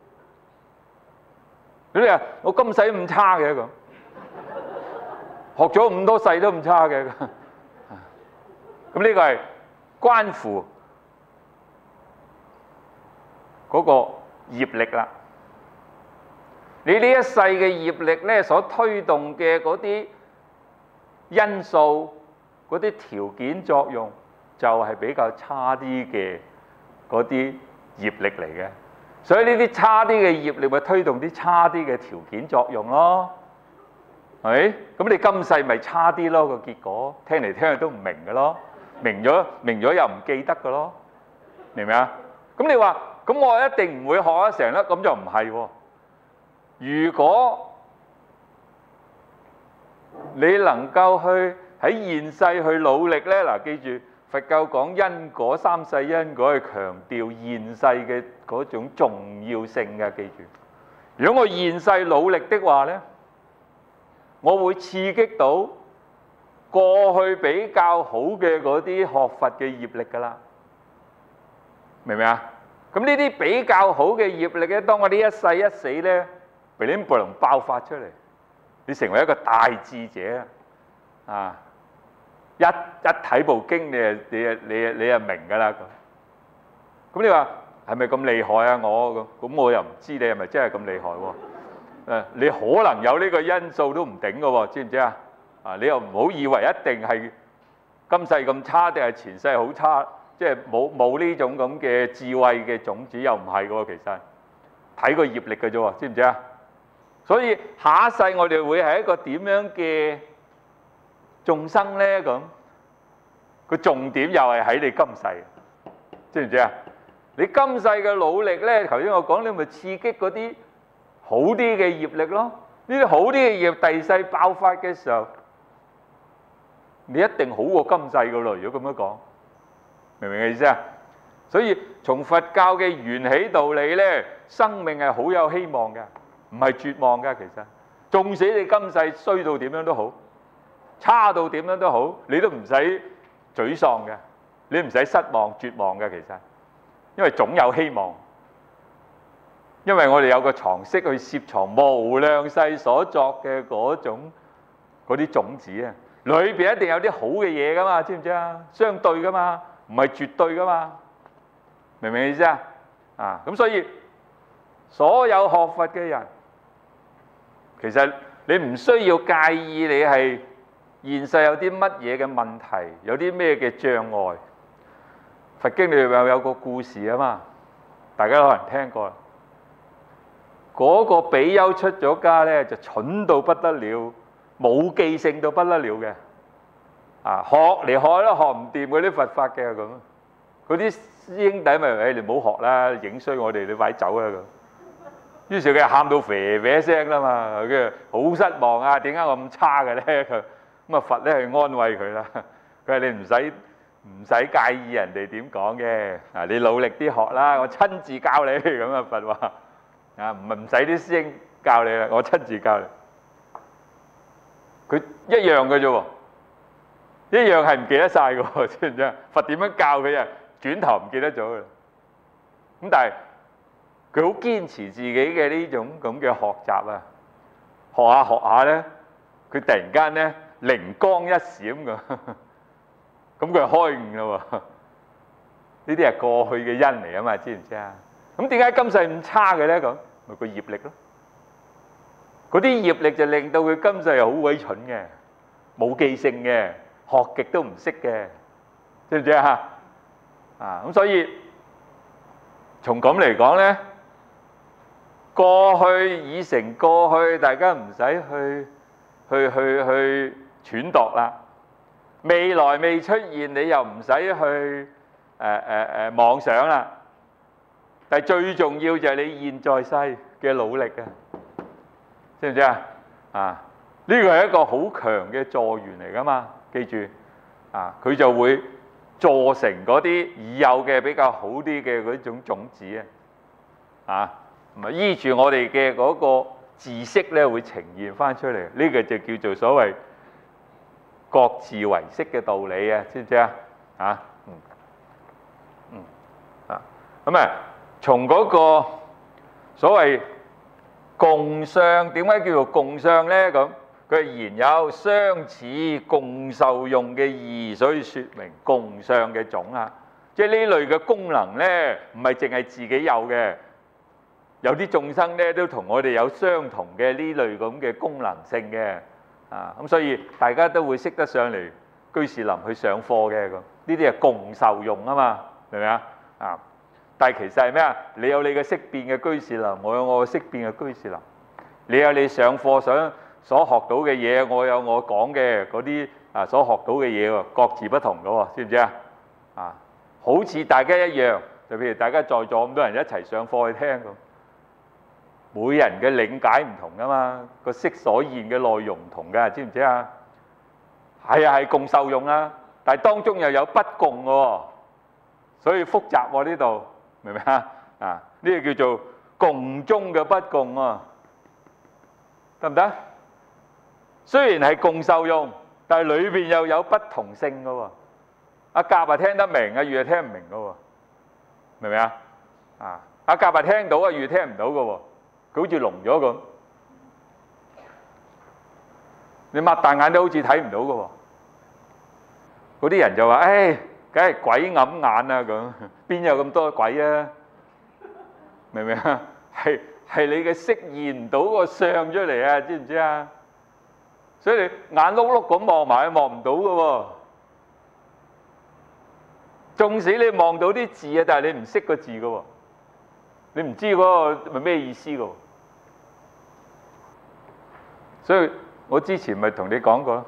你話我今世咁差嘅咁，學咗咁多世都咁差嘅，咁呢個係關乎嗰個業力啦，你呢一世嘅業力咧，所推動嘅嗰啲因素、嗰啲條件作用，就係比較差啲嘅嗰啲業力嚟嘅。所以呢啲差啲嘅業力咪推動啲差啲嘅條件作用咯，係咪？咁你今世咪差啲咯，個結果，聽嚟聽去都唔明嘅咯，明咗又唔記得嘅咯，明唔明啊？咁你話？咁我一定唔會學得成啦，咁就唔係喎。如果你能夠去喺現世去努力咧，嗱，記住佛教講因果三世因果係強調現世嘅嗰種重要性嘅，記住。如果我現世努力的話咧，我會刺激到過去比較好嘅嗰啲學佛嘅業力㗎啦，明唔明啊？咁呢啲比較好嘅業力咧，當我哋一世一死咧，嗶嗶爆發出嚟，你成為一個大智者啊！一睇部經，你就明㗎啦。咁你話係咪咁厲害啊？咁我又唔知你係咪真係咁厲害喎？你可能有呢個因素都唔頂㗎喎，知唔知啊？你又唔好以為一定係今世咁差，定係前世好差，即係冇呢種咁嘅智慧嘅種子，又唔係嘅喎。其實睇個業力嘅啫喎，知唔知啊？所以下一世我哋會係一個點樣嘅眾生咧？咁個重點又係喺你今世，知唔知啊？你今世嘅努力咧，頭先我講，你咪刺激嗰啲好啲嘅業力咯。呢啲好啲嘅業，第世爆發嘅時候，你一定好過今世噶咯。如果咁樣講，明唔明嘅意思啊？所以從佛教嘅緣起道理咧，生命係好有希望嘅，唔係絕望嘅。其實，縱使你今世衰到點樣都好，差到點樣都好，你都唔使沮喪嘅，你唔使失望、絕望嘅。其實，因為總有希望，因為我哋有個藏識去攝藏無量世所作嘅嗰啲種子啊，裏邊一定有啲好嘅嘢噶嘛，知唔知啊？相對噶嘛，唔係絕對噶嘛，明唔明意思啊？咁所以所有學佛嘅人，其實你唔需要介意你係現世有啲乜嘢嘅問題，有啲咩嘅障礙。佛經裏邊有個故事啊嘛，大家可能聽過啦。嗰個比丘出咗家咧，就蠢到不得了，冇記性到不得了嘅，學嚟學都學唔掂嗰啲佛法嘅咁。嗰啲師兄弟咪你唔好學啦，影衰我哋，你快走啊咁。於是佢喊到啡啡聲啦嘛，佢好失望啊！點解我咁差嘅咧？咁啊佛咧去安慰佢啦，佢話你唔使介意人哋點講嘅，你努力啲學啦，我親自教你咁啊佛話。唔使啲師兄教你啦，我親自教你。佢一樣嘅啫喎，一樣係唔記得晒嘅喎，知唔知啊？佛點樣教佢啊？轉頭唔記得咗嘅。咁但係佢好堅持自己嘅呢種咁嘅學習啊，學下咧，佢突然間咧靈光一閃咁，咁佢開悟啦喎。呢啲係過去嘅因嚟啊嘛，知唔知啊？咁點解今世咁差嘅咧？咁咪個業力咯，嗰啲業力就令到佢今世又好鬼蠢嘅，冇記性嘅，學極都唔識嘅，知唔知啊？咁所以從咁嚟講咧，過去已成過去，大家唔使去揣度啦。未來未出現，你又唔使去妄想啦。但係最重要就係你現在世嘅努力啊，知唔知啊？呢個係一個好強嘅助緣嚟噶嘛，記住佢就會助成嗰啲已有嘅比較好啲嘅嗰種種子同埋依住我哋嘅嗰個知識咧，會呈現翻出嚟。呢個就叫做所謂各自為適嘅道理啊，知唔知啊？咁從嗰個所謂共相，點解叫做共相咧？咁佢言有相似共受用嘅義，所以説明共相嘅種啊。即係呢類嘅功能咧，唔係淨係自己有嘅，有啲眾生咧都同我哋有相同嘅呢類咁嘅功能性嘅咁所以大家都會識得上嚟居士林去上課嘅咁。呢啲係共受用啊嘛，明唔明啊？但係其實係咩啊？你有你嘅識變嘅居士林，我有我嘅識變嘅居士林。你有你上課所學到嘅嘢，我有我講嘅嗰啲所學到嘅嘢喎，各自不同嘅喎，知唔知啊？好似大家一樣，就譬如大家在座咁多人一齊上課去聽咁，每人嘅理解唔同噶嘛，個識所現嘅內容唔同㗎，知唔知啊？係共受用啦，但係當中又有不共嘅喎，所以複雜喎呢度。明唔明啊？呢個叫做共中嘅不共啊，得唔得？雖然係共受用， 但係裏邊又有不同性嘅喎。阿甲啊聽得明，阿乙啊聽唔明嘅喎，明唔明啊？啊，阿甲啊聽到，阿乙聽唔到嘅喎，佢好似聾咗咁。你擘大眼都好似睇唔到嘅喎。嗰啲人就話：唉，梗係鬼揞眼啊咁，邊有咁多鬼啊？明唔明啊？係你嘅色現唔到個相出嚟啊？知唔知啊？所以你眼碌碌咁望埋，望唔到嘅喎。縱使你望到啲字啊，但係你唔識個字嘅喎，你唔知嗰個係咩意思嘅喎。所以我之前咪同你講過咯，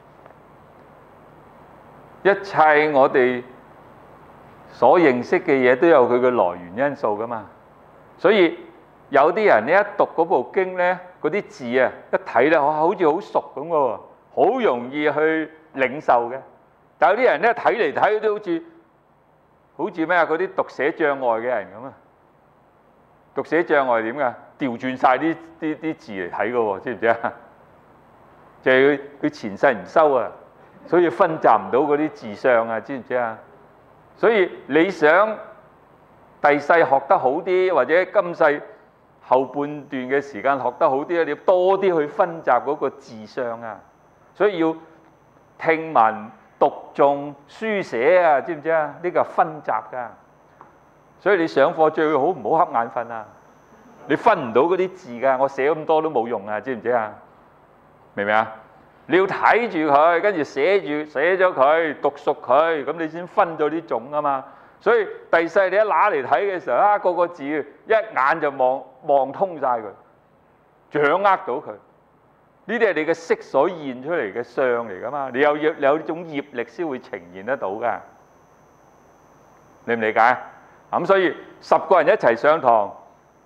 一切我哋所認識嘅嘢都有佢嘅來源因素噶嘛。所以有啲人咧一讀嗰部經咧，嗰啲字啊一睇咧，哇，好似好熟咁嘅喎，好容易去領受嘅。但有啲人咧睇嚟睇去都好似咩啊？嗰啲讀寫障礙嘅人咁啊！讀寫障礙點㗎？調轉晒啲字嚟睇嘅喎，知唔知啊？就係佢前世唔修啊，所以分集唔到嗰啲字相啊，知唔知啊？所以你想第世學得好啲，或者今世後半段嘅時間學得好啲咧，你要多啲去分集嗰個字相啊。所以要聽聞、讀誦、書寫啊，知唔知啊？呢個係分集㗎。所以你上課最好唔好瞌眼瞓啊！你分唔到嗰啲字㗎，我寫咁多都冇用啊，知唔知啊？明唔明啊？你要睇住佢，跟住寫咗佢，讀熟佢，咁你先分咗啲種啊嘛。所以第世你一拿嚟睇嘅時候，啊，個個字一眼就望通晒佢，掌握到佢。呢啲係你嘅色所現出嚟嘅相嚟噶嘛？你有呢種業力先會呈現得到㗎。理唔理解？咁所以10個人一齊上堂，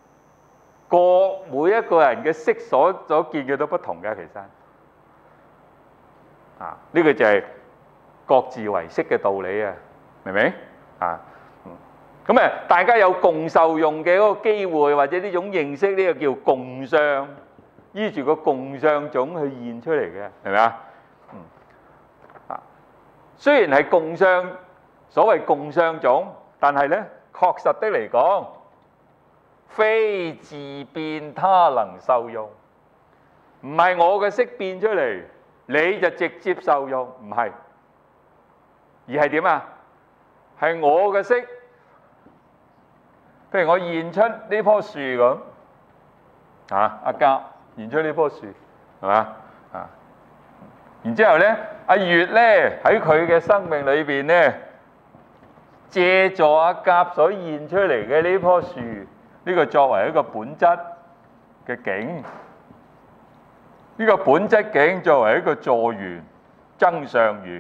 每一個人嘅色所見嘅都不同嘅，其實呢個就係各自為色嘅道理啊，明唔明啊？咁大家有共受用嘅嗰個機會，或者呢種認識，呢個叫共相，依住個共相種去現出嚟嘅，係咪啊？雖然係共相，所謂共相種，但係咧確實的嚟講，非自變他能受用，唔係我嘅色變出嚟，你就直接受用，唔係，而係點啊？係我嘅色，譬如我現出呢棵樹咁，阿甲現出呢棵樹，係嘛？然之後咧，阿乙咧喺佢嘅生命裏邊咧，借助阿甲所現出嚟嘅呢棵樹，呢個作為一個本質嘅境，呢個本質境作為一個助緣、增上緣。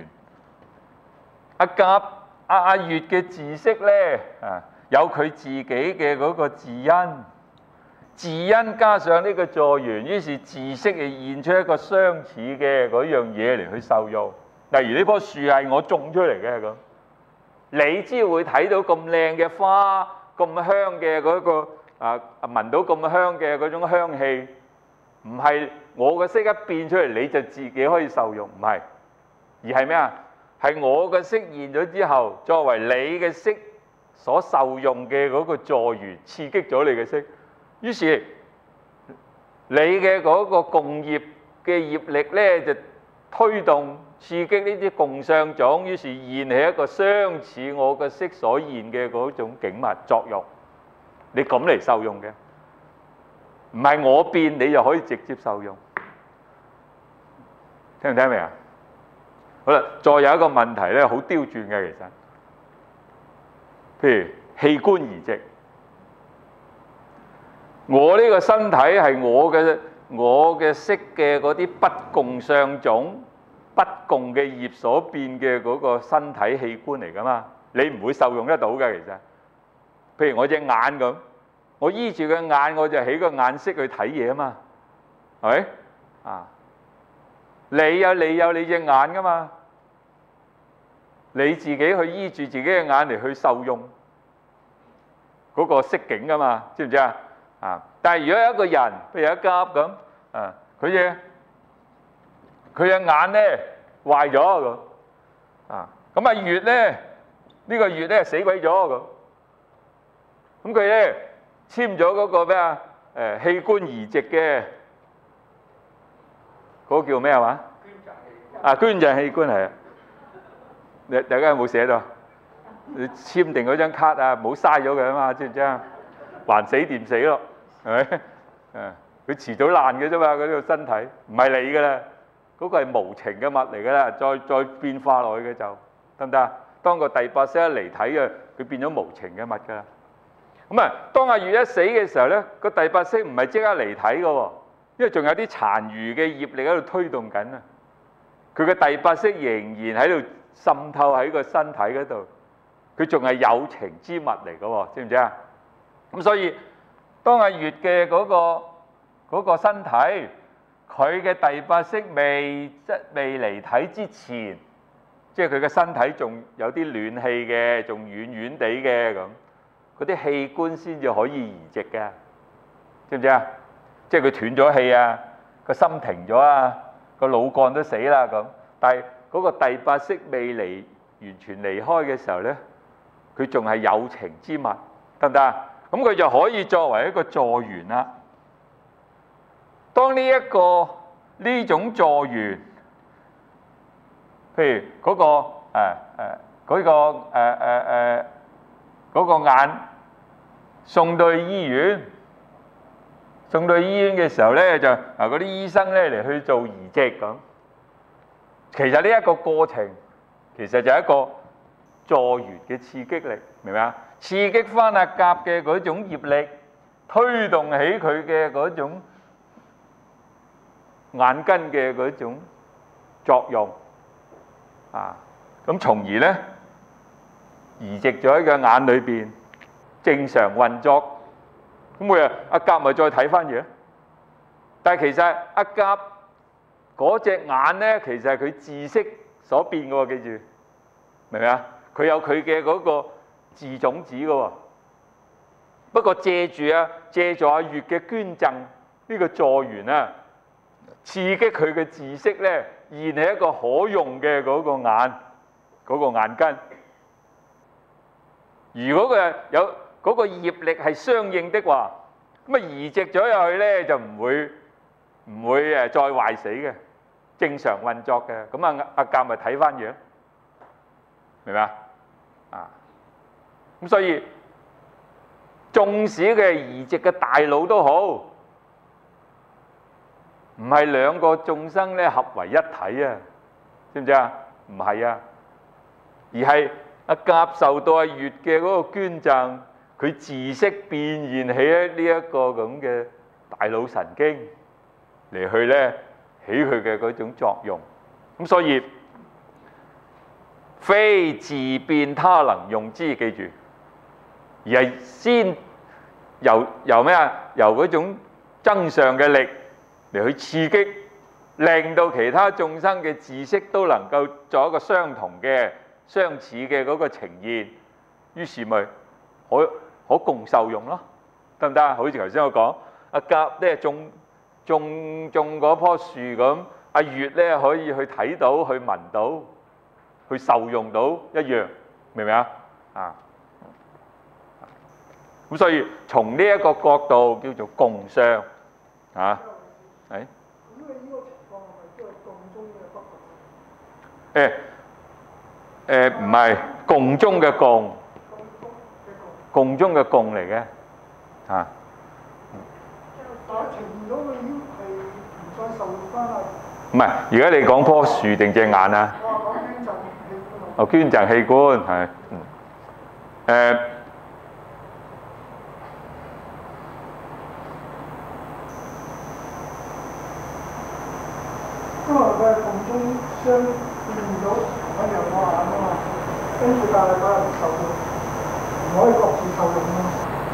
阿乙嘅自識咧，有佢自己嘅嗰個自因，自因加上呢個助緣，於是自識係現出一個相似嘅嗰樣嘢嚟去受用。例如呢棵樹係我種出嚟嘅咁，你只會睇到咁靚嘅花，咁香嘅嗰個聞到咁香嘅嗰種香氣，唔係我嘅色一變出嚟你就自己可以受用，唔係，而係咩啊？係我嘅色現咗之後，作為你嘅色所受用嘅嗰個助緣，刺激咗你嘅色，於是你嘅嗰個共業嘅業力咧，就推動刺激呢啲共相種，於是現起一個相似我嘅色所現嘅嗰種景物作用，你咁嚟受用嘅，唔係我變你就可以直接受用，聽唔聽明啊？好啦，再有一個問題咧，好刁鑽嘅其實，譬如器官移植，我呢個身體係我嘅色嘅嗰啲不共相種、不共嘅業所變嘅嗰個身體器官嚟噶嘛，你唔會受用得到嘅其實。譬如我隻眼咁，我依住個眼，我就起個眼色去睇嘢啊嘛，係咪啊？你有你隻眼噶嘛？你自己去依住自己嘅眼嚟去受用嗰個色境噶嘛？知唔知啊？但係如果有一個人，譬如阿甲咁，佢隻眼咧， 壞咗咁啊。咁啊乙咧呢個乙咧死鬼咗咁，咁佢咧簽咗嗰個咩啊？器官移植嘅嗰個叫咩話？捐贈器官係啊！大家有冇寫到？你簽訂嗰張卡啊，唔好嘥咗佢啊嘛，知唔知啊？還死掂死咯，係咪？佢遲早爛嘅啫嘛，嗰個身體唔係你噶啦，嗰個係無情嘅物嚟噶啦，再變化落去嘅就得唔得啊？當個第八識一離體嘅，佢變咗無情嘅物噶啦。咁啊，當阿乙一死嘅時候咧，個第八識唔係即刻離體嘅喎，因為仲有啲殘餘嘅業力喺度推動緊啊。佢嘅第八識仍然喺度滲透喺個身體嗰度，佢仲係有情之物嚟嘅喎，知唔知啊？咁所以當阿乙嘅嗰個身體，佢嘅第八識未離體之前，即係佢嘅身體仲有啲暖氣嘅，仲軟軟地嘅咁，嗰啲器官先至可以移植嘅，知唔知啊？即係佢斷咗氣啊，個心停咗啊，個腦幹都死啦咁，但係嗰個第八識未完全離開嘅時候咧，佢仲係有情之物，得唔得啊？咁佢就可以作為一個助緣啦。當呢種助緣，譬如嗰個眼送到去醫院，嘅時候咧，就嗰啲醫生咧嚟去做移植咁。其實呢一個過程，其實就係一個助緣嘅刺激力，明唔明啊？刺激翻阿甲嘅嗰種業力，推動起佢嘅嗰種眼根嘅嗰種作用啊，咁從而咧移植咗喺個眼裏邊正常運作，咁阿甲咪再睇翻嘢。但係其實阿甲嗰隻眼咧，其實係佢自識所變嘅喎，記住明唔明啊？佢有佢嘅嗰個自種子嘅喎，不過借助阿乙嘅捐贈呢個助緣啊，刺激佢嘅自識咧，現係一個可用嘅嗰個眼根。如果佢有嗰個業力係相應的話，咁啊移植咗入去咧就唔會再壞死嘅，正常運作嘅。咁阿甲咪睇翻嘢，明白啊？咁所以縱使嘅移植嘅大腦都好，唔係兩個眾生咧合為一體啊，知唔知啊？唔係啊，而係阿甲受到阿乙嘅嗰個捐贈，佢自識變現起呢一個咁嘅大腦神經嚟去咧起佢嘅嗰種作用。咁所以非自變他能用之，記住，而係先由咩啊？由嗰種增上嘅力嚟去刺激，令到其他眾生嘅知識都能夠做一個相同嘅、相似嘅嗰個呈現，於是咪可共受用咯，得唔得啊？好似頭先我講，阿甲咧種嗰棵樹咁，阿乙咧可以去睇到、去聞到、去受用到一樣，明唔明啊？啊！咁所以從呢一個角度叫做共相，啊，係。咁你呢個情況係咪即係共中嘅不共？唔係共中嘅共，共中嘅共嚟嘅，啊。但係呈現咗佢已經係唔再受用翻啦。唔係，而家你講棵樹定隻眼啊？我話講捐贈器官。哦，捐贈器官係，因為佢係共中相變咗同一樣個眼啊嘛，跟住但係佢係唔受用，唔可以各自受用啊。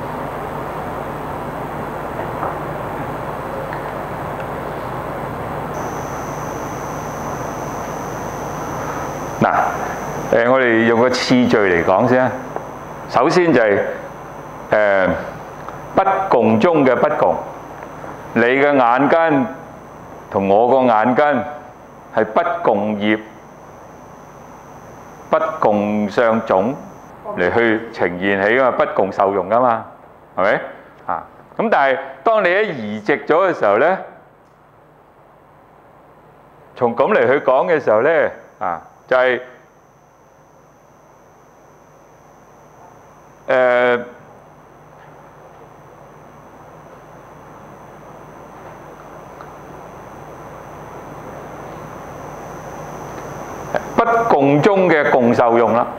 嗱，我哋用個次序嚟講先。首先就係不共中嘅不共，你嘅眼根同我個眼根係不共業不共相種嚟去呈現起啊，不共受用噶嘛，係咪啊？咁但係當你一移植咗嘅時候咧，從咁嚟去講嘅時候咧，啊就係不共中嘅共受用啦。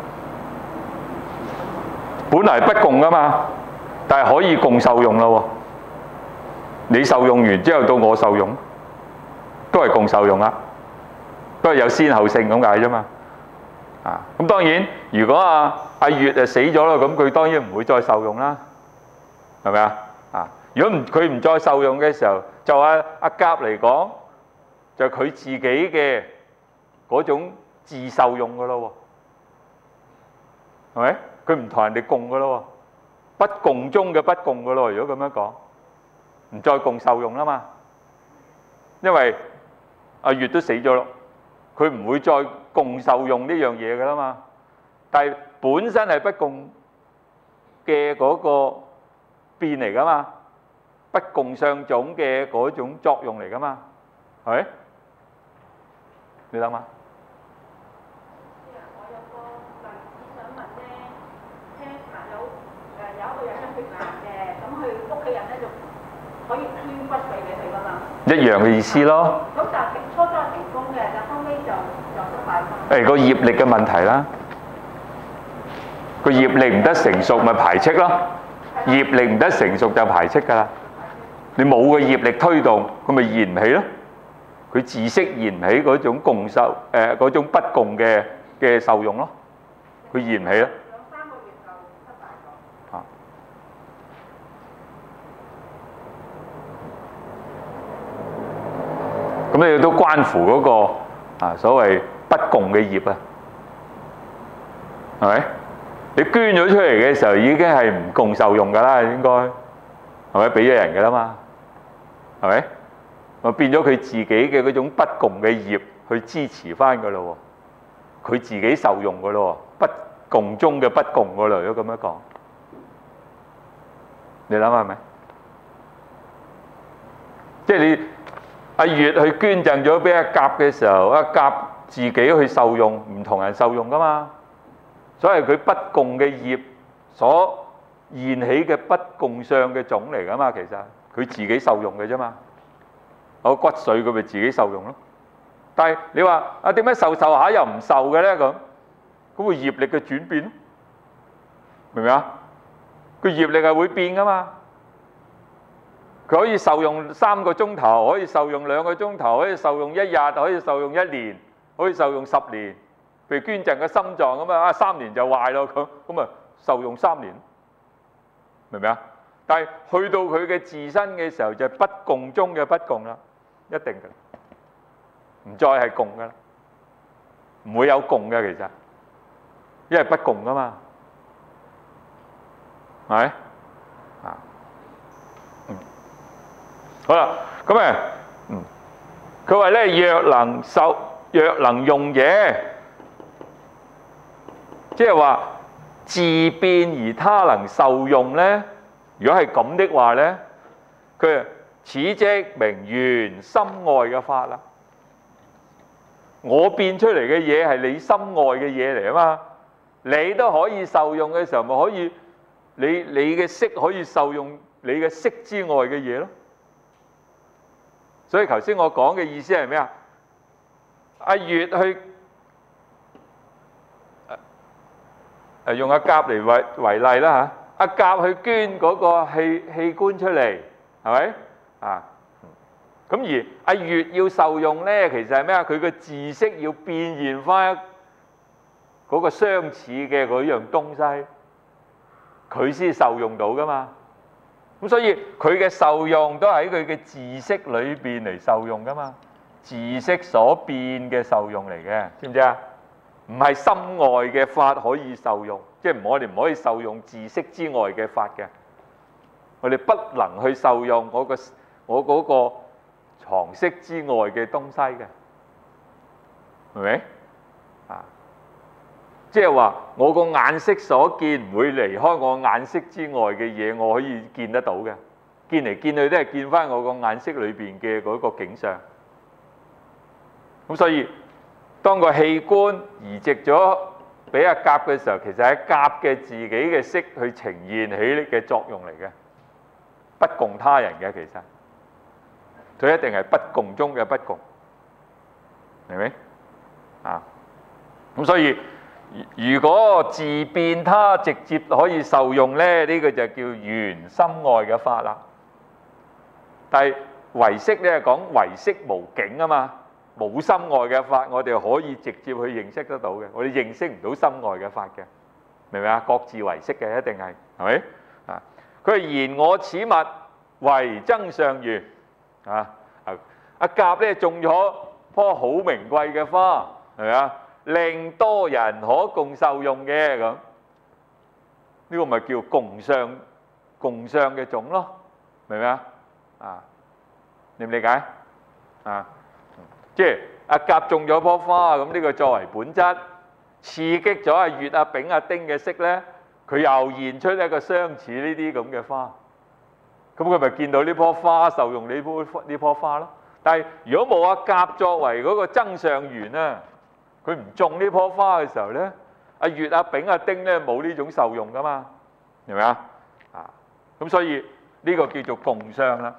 本嚟不共噶嘛，但係可以共受用咯喎。你受用完之後到我受用，都係共受用啦，都係有先後性咁解啫嘛。啊，咁當然如果阿月死咗啦，咁佢當然唔會再受用啦，係咪啊？啊，如果佢唔再受用嘅時候，就阿甲嚟講，就佢自己嘅嗰種自受用噶咯喎，係咪？佢唔同人哋共噶咯喎，不共中嘅不共噶咯。如果咁樣講，唔再共受用啦嘛，因為阿月都死咗咯，佢唔會再共受用呢樣嘢噶啦嘛。但係本身係不共嘅嗰個變嚟噶嘛，不共相種嘅嗰種作用嚟噶嘛，係咪？你諗下。一樣嘅意思咯。咁但係初初係成功嘅，但後尾就失敗咗。個業力嘅問題啦，個業力唔得成熟咪排斥咯，業力唔得成熟就排斥㗎啦。你冇個業力推動，佢咪現唔起咯？佢自識現唔起嗰種共受嗰種不共嘅受用咯，佢現唔起咯。2-3個月就失敗咗。咁你都關乎嗰個所謂不共嘅業啊，係咪？你捐咗出嚟嘅時候已經係唔共受用㗎啦，應該係咪俾咗人㗎啦嘛？係咪？咪變咗佢自己嘅嗰種不共嘅業去支持翻㗎咯喎，佢自己受用㗎咯喎，不共中嘅不共㗎咯，如果咁樣講，你諗下係咪？即係你。阿月去捐贈咗俾阿甲嘅時候，阿甲自己去受用，唔同人受用噶嘛。所以佢不共嘅業所現起嘅不共相嘅種嚟噶嘛，其實佢自己受用嘅啫嘛。我骨髓佢咪自己受用咯。但係你話點解受下又唔受嘅咧？咁個業力嘅轉變，明唔明啊？個業力係會變噶嘛。佢可以受用3個鐘頭，可以受用2個鐘頭，可以受用1日，可以受用1年，可以受用10年。譬如捐贈個心臟咁3年就壞咯，咁啊受用3年，明唔明啊？但係去到佢嘅自身嘅時候，就係不共中嘅不共啦，一定嘅，唔再係共噶啦，唔會有共嘅其實，因為不共噶嘛，係咪？好啦，咁佢話咧，若能用嘢，即係話自變而他能受用咧。如果係咁的話咧，佢話此即名緣心外嘅法啦。我變出嚟嘅嘢係你心外嘅嘢嚟啊嘛，你都可以受用嘅時候，咪可以你嘅識可以受用你嘅識之外嘅嘢咯。所以頭先我講嘅意思係咩啊？阿月去用阿甲嚟為例啦嚇，阿甲去捐嗰個器官出嚟，係咪啊？咁而阿月要受用咧，其實係咩啊？佢嘅自識要變現翻嗰個相似嘅嗰樣東西，佢先受用到噶嘛。咁所以佢嘅受用都喺佢嘅自識裏邊嚟受用噶嘛，自識所變嘅受用嚟嘅，知唔知啊？唔係心外嘅法可以受用，即係我哋唔可以受用自識之外嘅法嘅，我哋不能去受用我嗰個常識之外嘅東西嘅，係咪？ 即係話我個眼色所見唔會離開我眼色之外嘅嘢，我可以見得到嘅。見嚟見去都係見翻我個眼色裏邊嘅嗰個景象。咁所以當個器官移植咗俾阿甲嘅時候，其實係甲嘅自己嘅色去呈現起嘅作用嚟嘅，不共他人嘅。其實佢一定係不共中嘅不共，明唔明啊？咁所以如果自變他直接可以受用咧，呢個就叫緣心外嘅法啦。但係唯識咧講唯識無境啊嘛，冇心外嘅法，我哋可以直接去認識得到嘅，我哋認識唔到心外嘅法嘅，明唔明啊？各自唯識嘅，一定係咪啊？佢係言我此物為增上緣啊！阿甲咧種咗棵好名貴嘅花，係咪啊？令多人可共受用嘅咁，呢個咪叫共相嘅種咯，明唔明啊？啊，理唔理解啊？即係阿甲種咗棵花，咁呢個作為本質，刺激咗阿乙、阿丙、阿丁嘅色咧，佢又現出一個相似呢啲咁嘅花，咁佢咪見到呢棵花受用呢棵花咯？但係如果冇阿甲作為嗰個增上緣啊，佢唔種呢棵花嘅時候咧，阿乙、阿丙、阿丁咧冇呢種受用噶嘛，明唔明啊？啊，咁所以呢個叫做共相啦。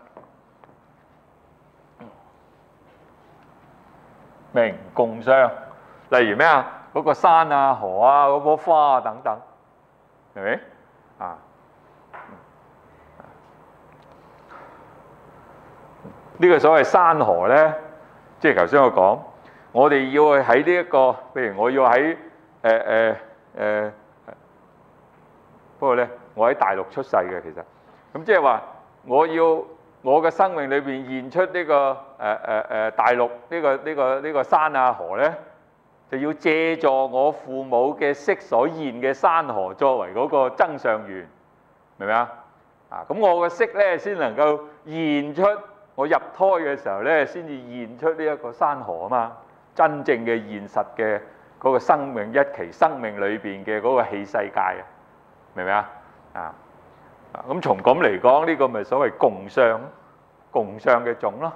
明共相，例如咩啊？嗰個山啊、河啊、嗰棵花啊等等，係咪啊？呢個所謂山河咧，即係頭先我講，我哋要去喺呢一個，譬如我要喺不過咧，我喺大陸出世嘅其實，咁即係話我要我嘅生命裏邊現出呢個大陸呢個山啊河咧，就要借助我父母嘅色所現嘅山河作為嗰個增上緣，明唔明啊？啊，咁我嘅色咧先能夠現出我入胎嘅時候咧，先至現出呢一個山河啊嘛，真正嘅現實嘅嗰個生命一期生命裏邊嘅嗰個器世界啊，明唔明啊？啊！咁從咁嚟講，呢個咪所謂共相嘅種咯，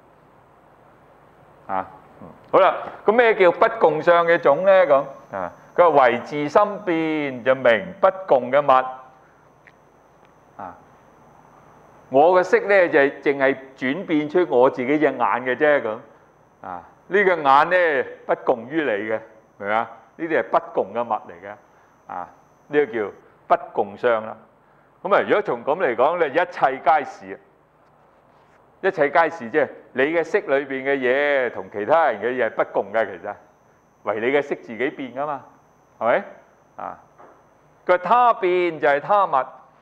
啊，好啦，咁咩叫不共相嘅種咧？咁啊，佢話唯自心變就名不共嘅物，啊，我嘅色咧就淨係轉變出我自己隻眼嘅啫，咁啊，呢個眼咧不共於你嘅，明唔明啊？呢啲係不共嘅物嚟嘅，啊，呢個叫不共相啦。咁啊，如果從咁嚟講咧，一切皆是，一切皆是即係你嘅色裏邊嘅嘢同其他人嘅嘢係不共嘅，其實唯你嘅色自己變噶嘛，係咪啊？佢話他變就係他物，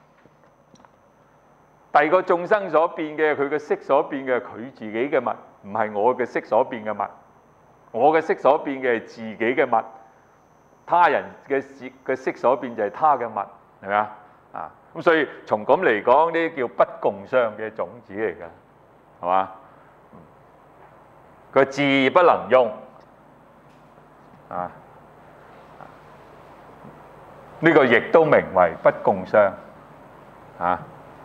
第二個眾生所變嘅，佢嘅色所變嘅，佢自己嘅物，唔係我嘅色所變嘅物，我嘅色所變嘅係自己嘅物，他人嘅色所變就係他嘅物，係咪啊？啊！咁所以從咁嚟講，呢啲叫不共相嘅種子嚟㗎，係嘛？佢自不能用啊！呢個亦都名為不共相啊！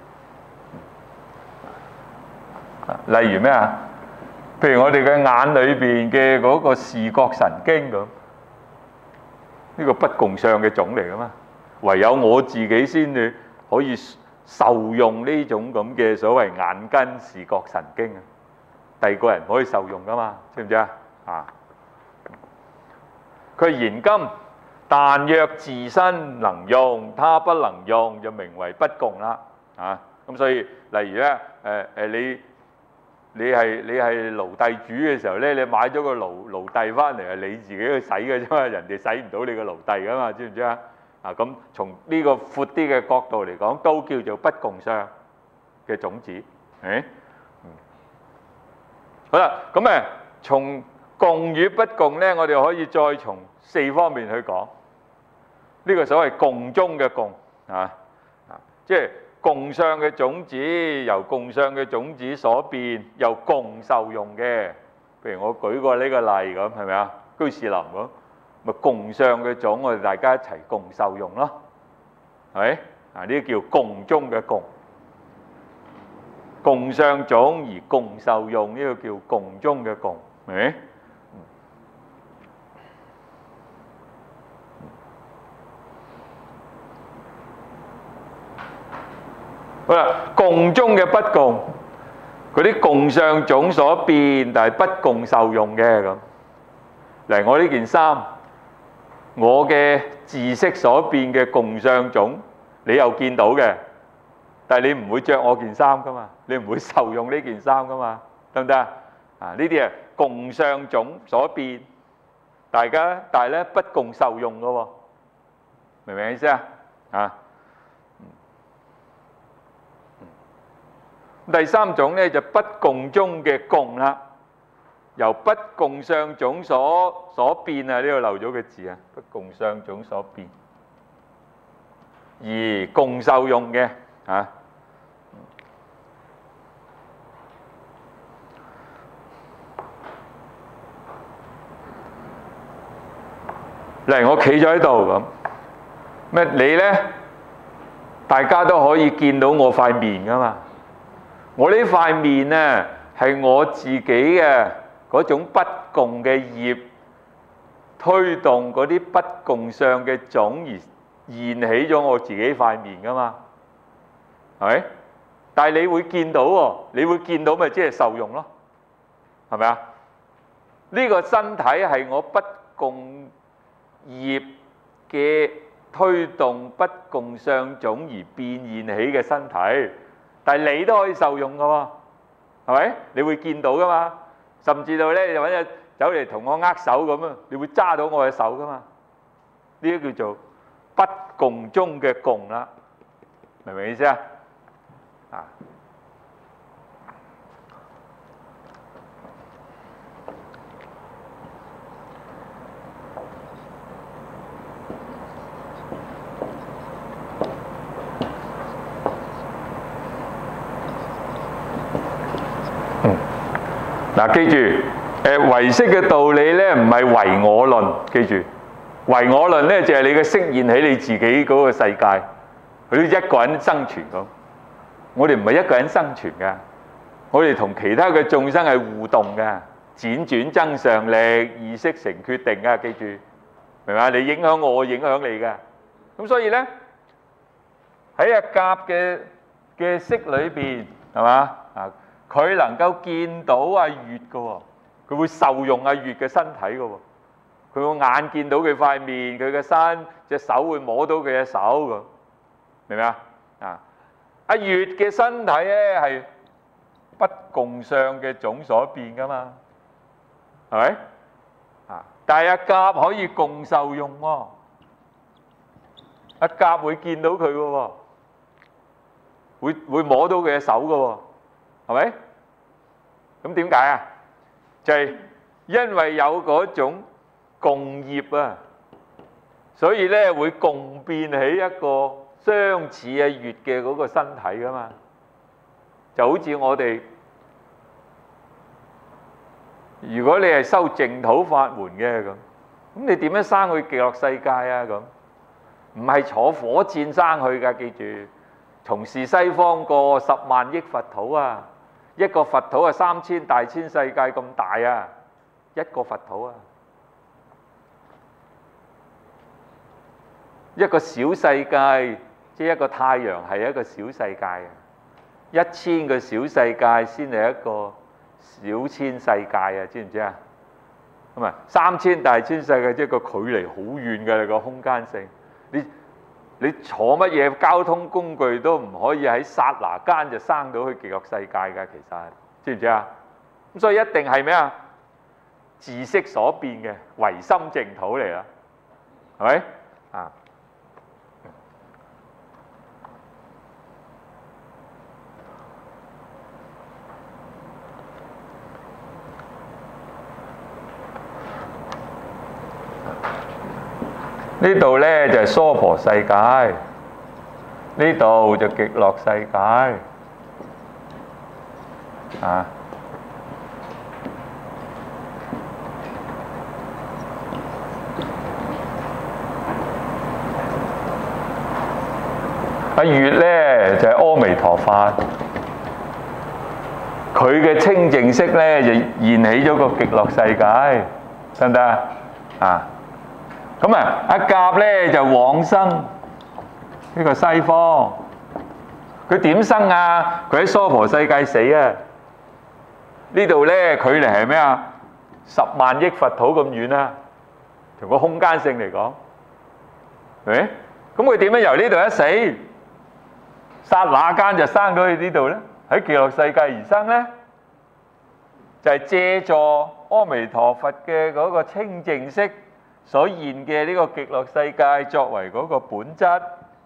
例如咩啊？譬如我哋嘅眼裏邊嘅嗰個視覺神經咁，呢個不共相嘅種嚟㗎嘛？唯有我自己先至可以受用呢種咁嘅所謂眼根視覺神經啊，第二個人唔可以受用噶嘛，知唔知啊？啊，佢言今，但若自身能用，他不能用，就名為不共啦。啊，咁所以例如咧，你係奴隸主嘅時候咧，你買咗個奴隸翻嚟係你自己去洗嘅啫嘛，人哋洗唔到你個奴隸噶嘛，知唔知啊？啊，咁從呢個闊啲嘅角度嚟講，都叫做不共相嘅種子，係好啦，咁誒，從共與不共咧，我哋可以再從4方面去講。呢個所謂共中嘅共啊，即係共相嘅種子，由共相嘅種子所變，又共受用嘅。譬如我舉過呢個例咁，係咪啊？居士林咁。 咪共相嘅種，我哋大家一齊共受用咯，係咪？啊，呢啲叫共中嘅共，共相種而共受用，呢個叫共中嘅共，係咪？好啦，共中嘅不共，嗰啲共相種所變，但係不共受用嘅咁。嚟我呢件衫，我嘅自識所變嘅共相種，你又見到嘅，但係你唔會著我件衫噶嘛，你唔會受用呢件衫噶嘛，得唔得啊？啊，呢啲係共相種所變，大家但係咧不共受用噶喎，明唔明意思啊？啊！第三種咧就不共中嘅共啦，由不共相種所變啊，呢度漏咗個字啊，不共相種所變而共受用嘅啊。例如我企咗喺度咁，咩你咧？大家都可以見到我塊面噶嘛。我呢塊面呢，係我自己嘅嗰種不共嘅業推動嗰啲不共相嘅種而現起咗我自己塊面噶嘛，係咪？但係你會見到喎，你會見到咪即係受用咯，係咪啊？呢個身體係我不共業嘅推動不共相種而變現起嘅身體。但係你都可以受用噶喎，係咪？你會見到噶嘛？甚至到咧，你就揾隻走嚟同我握手咁啊，你會揸到我嘅手噶嘛？呢啲叫做不共中嘅共啦，明唔明意思啊？啊！嗱，記住，唯識嘅道理咧，唔係唯我論。記住，唯我論咧就係你嘅識現喺你自己嗰個世界，佢一個人生存咁。我哋唔係一個人生存㗎，我哋同其他嘅眾生係互動㗎，輾轉增上力，意識成決定㗎。記住，明嘛？你影響我，我影響你㗎。咁所以咧，喺阿甲嘅識裏邊，係嘛啊？佢能夠見到阿月嘅喎，佢會受用阿月嘅身體嘅喎，佢個眼見到佢塊面，佢嘅身隻手會摸到佢嘅手咁，明唔明啊？啊，阿月嘅身體咧係不共相嘅種所變噶嘛，係咪？啊，但係阿甲可以共受用喎，阿甲會見到佢嘅喎，會摸到佢嘅手嘅喎。係咪？咁點解啊？就係因為有嗰種共業啊，所以咧會共變起一個相似阿月嘅嗰個身體噶嘛。就好似我哋，如果你係修淨土法門嘅咁你點樣生去極樂世界啊？咁唔係坐火箭生去㗎，記住，從事西方過10萬億佛土啊！一個佛土係3000大千世界咁大啊！一個佛土啊，一個小世界，即係一個太陽係一個小世界啊！1000個小世界先係一個小千世界啊！知唔知啊？咁啊，3000大千世界即係個距離好遠嘅個空間性，你坐乜嘢交通工具都唔可以喺剎那間就生到去極樂世界㗎，其實知唔知啊？咁所以一定係咩啊？自識所變嘅唯心淨土嚟啦，係咪啊？呢度咧就係娑婆世界，呢度就極樂世界啊！ 月咧就係阿彌陀佛，佢嘅清淨色咧就現起咗個極樂世界，得唔得啊？咁啊，阿甲咧就往生呢個西方，佢點生啊？佢喺娑婆世界死啊！呢度咧距離係咩啊？10萬億佛土咁遠啊，從個空間性嚟講，係咪？咁佢點樣由呢度一死，剎那間就生到去呢度咧？喺極樂世界而生咧，就係借助阿彌陀佛嘅嗰個清淨色所現嘅呢個極樂世界作為嗰個本質。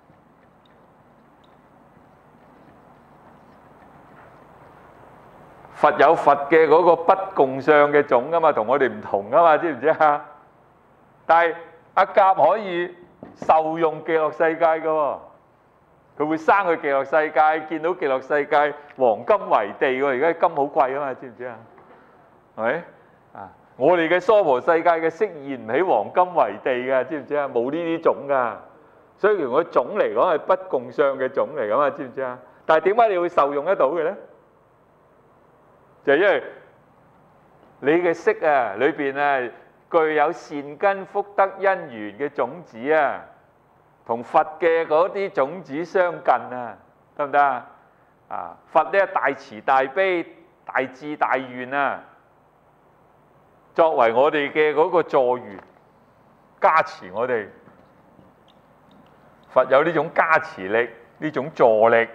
佛有佛嘅嗰個不共相嘅種噶嘛，同我哋唔同噶嘛，知唔知啊？但係阿甲可以受用極樂世界噶喎，佢會生去極樂世界，見到極樂世界黃金為地喎，而家金好貴啊嘛，知唔知啊？係咪啊？我哋嘅娑婆世界嘅色現唔起黃金為地嘅，知唔知啊？冇呢啲種噶，所以如果種嚟講係不共相嘅種嚟噶嘛，知唔知啊？但係點解你會受用得到嘅咧？就係因為你嘅色啊，裏邊啊具有善根福德因緣嘅種子啊，同佛嘅嗰啲種子相近啊，得唔得啊？啊，佛咧大慈大悲、大智大願啊，作為我哋嘅嗰個助緣，加持我哋。佛有呢種加持力，呢種助力。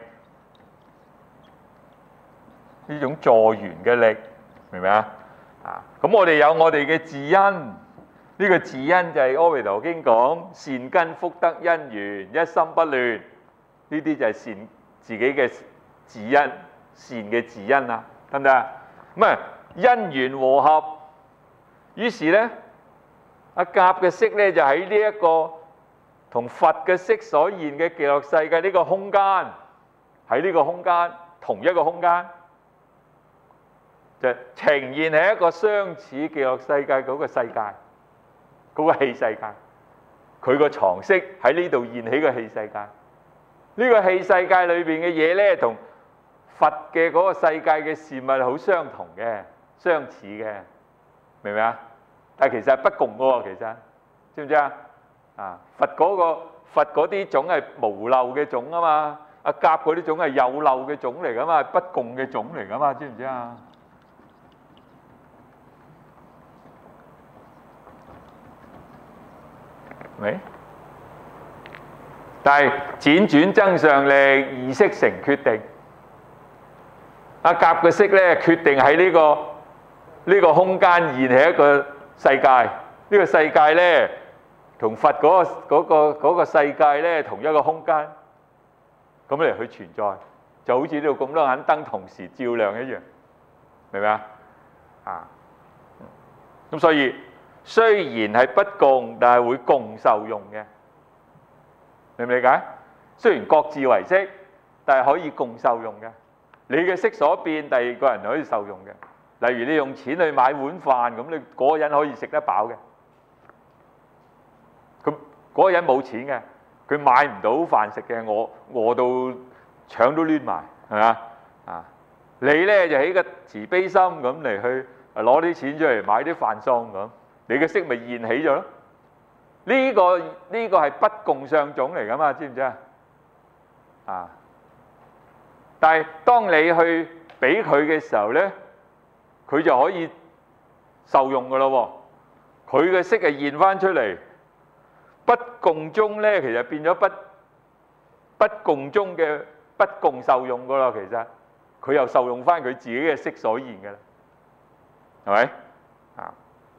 呢種助緣嘅力，明唔明啊？啊，咁我哋有我哋嘅自因，呢個自因就係《阿彌陀經》講善根福德因緣一心不亂，呢啲就係善自己嘅自因，善嘅自因啊，得唔得啊？咁啊，因緣和合，於是咧，阿甲嘅色咧就喺呢一個同佛嘅色所現嘅極樂世界呢個空間，喺呢個空間同一個空間。就呈現係一個相似極樂世界嗰個世界，嗰個器世界，佢個床色喺呢度現起個器世界。呢個器世界裏邊嘅嘢咧，同佛嘅嗰個世界嘅事物好相同嘅，相似嘅，明唔明啊？但係其實係不共嘅喎，其實知唔知啊？啊，佛嗰啲種係無漏嘅種啊嘛，阿甲嗰啲種係有漏嘅種嚟噶嘛，不共嘅種嚟噶嘛，知唔知啊？咪？但係輾轉增上力，意識成決定。阿甲嘅色咧，決定喺呢個空間現起一個世界。呢個世界咧，同佛嗰個世界咧，同一個空間，咁嚟去存在，就好似呢度咁多盞燈同時照亮一樣，明唔明啊？啊，咁所以。雖然係不共，但係會共受用嘅，明唔理解？雖然各自為色，但係可以共受用嘅。你嘅色所變，第二個人可以受用嘅。例如你用錢去買碗飯，咁你嗰個人可以食得飽嘅。咁嗰個人冇錢嘅，佢買唔到飯食嘅，餓到腸都攣埋，係咪啊？啊，你咧就起個慈悲心咁嚟去攞啲錢出嚟買啲飯餸咁。你嘅色咪現起咗咯？呢個係不共相種嚟噶嘛？知唔知啊？啊！但係當你去俾佢嘅時候咧，佢就可以受用噶咯喎。佢嘅色係現翻出嚟，不共中咧，其實變咗不共中嘅不共受用噶啦。其實佢又受用翻佢自己嘅色所現噶啦，係咪？啊！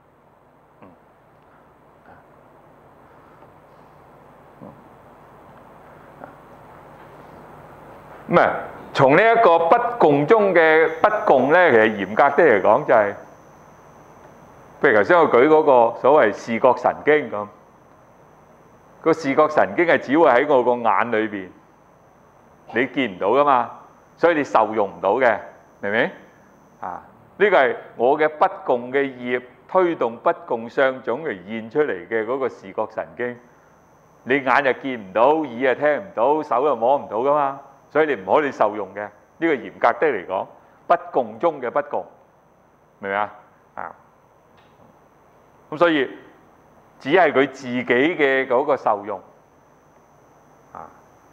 咁啊，從呢一個不共中嘅不共咧，其實嚴格啲嚟講就係，譬如頭先我舉嗰個所謂視覺神經咁，個視覺神經係只會喺我個眼裏邊，你見唔到噶嘛，所以你受用唔到嘅，明唔明？啊，呢個係我嘅不共嘅業推動不共相種而現出嚟嘅嗰個視覺神經， 你眼就見唔到，耳就聽唔到，手又摸唔到噶嘛，所以你唔可以受用嘅。呢個嚴格的嚟講，不共中嘅不共，明唔明啊？啊，咁所以只係佢自己嘅嗰個受用啊。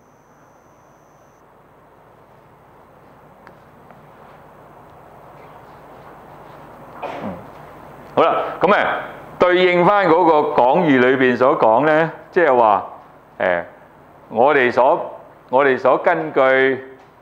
好啦，咁對應翻嗰個講義裏邊所講咧，即係話我哋所根據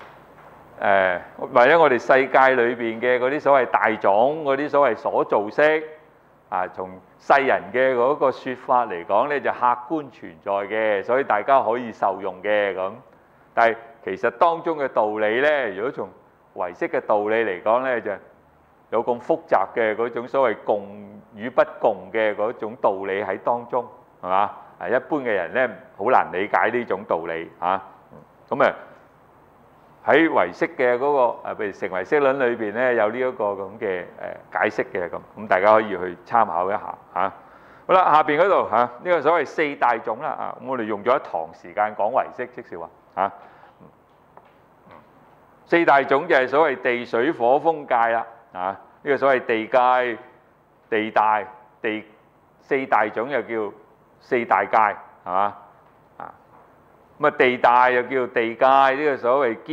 或者我哋世界裏邊嘅嗰啲所謂大種嗰啲所謂所造式啊，從世人嘅嗰個説法嚟講咧，就客觀存在嘅，所以大家可以受用嘅咁。但係其實當中嘅道理咧，如果從唯識嘅道理嚟講咧，就有咁複雜嘅嗰種所謂共與不共嘅嗰種道理喺當中，係嘛？一般嘅人咧好難理解呢種道理嚇。咁喺唯識嘅嗰個譬如成唯識論裏邊咧，有呢一個咁嘅解釋嘅咁大家可以去參考一下嚇。好啦，下邊嗰度嚇呢個所謂四大種啦啊，我哋用咗一堂時間講唯識，即是話嚇。四大種就係所謂地水火風界啦。啊！呢個所謂地界、地大、四大種又叫四大界，係嘛？啊！咁地大又叫地界，呢個所謂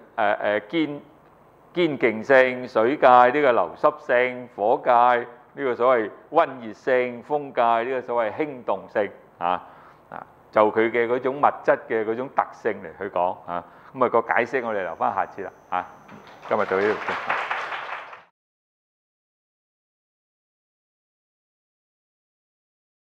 堅勁性；水界呢個流濕性；火界呢個所謂溫熱性；風界呢個所謂輕動性。就佢嘅嗰種物質嘅嗰種特性嚟去講。咁個解釋我哋留翻下次啦。今日到呢度先。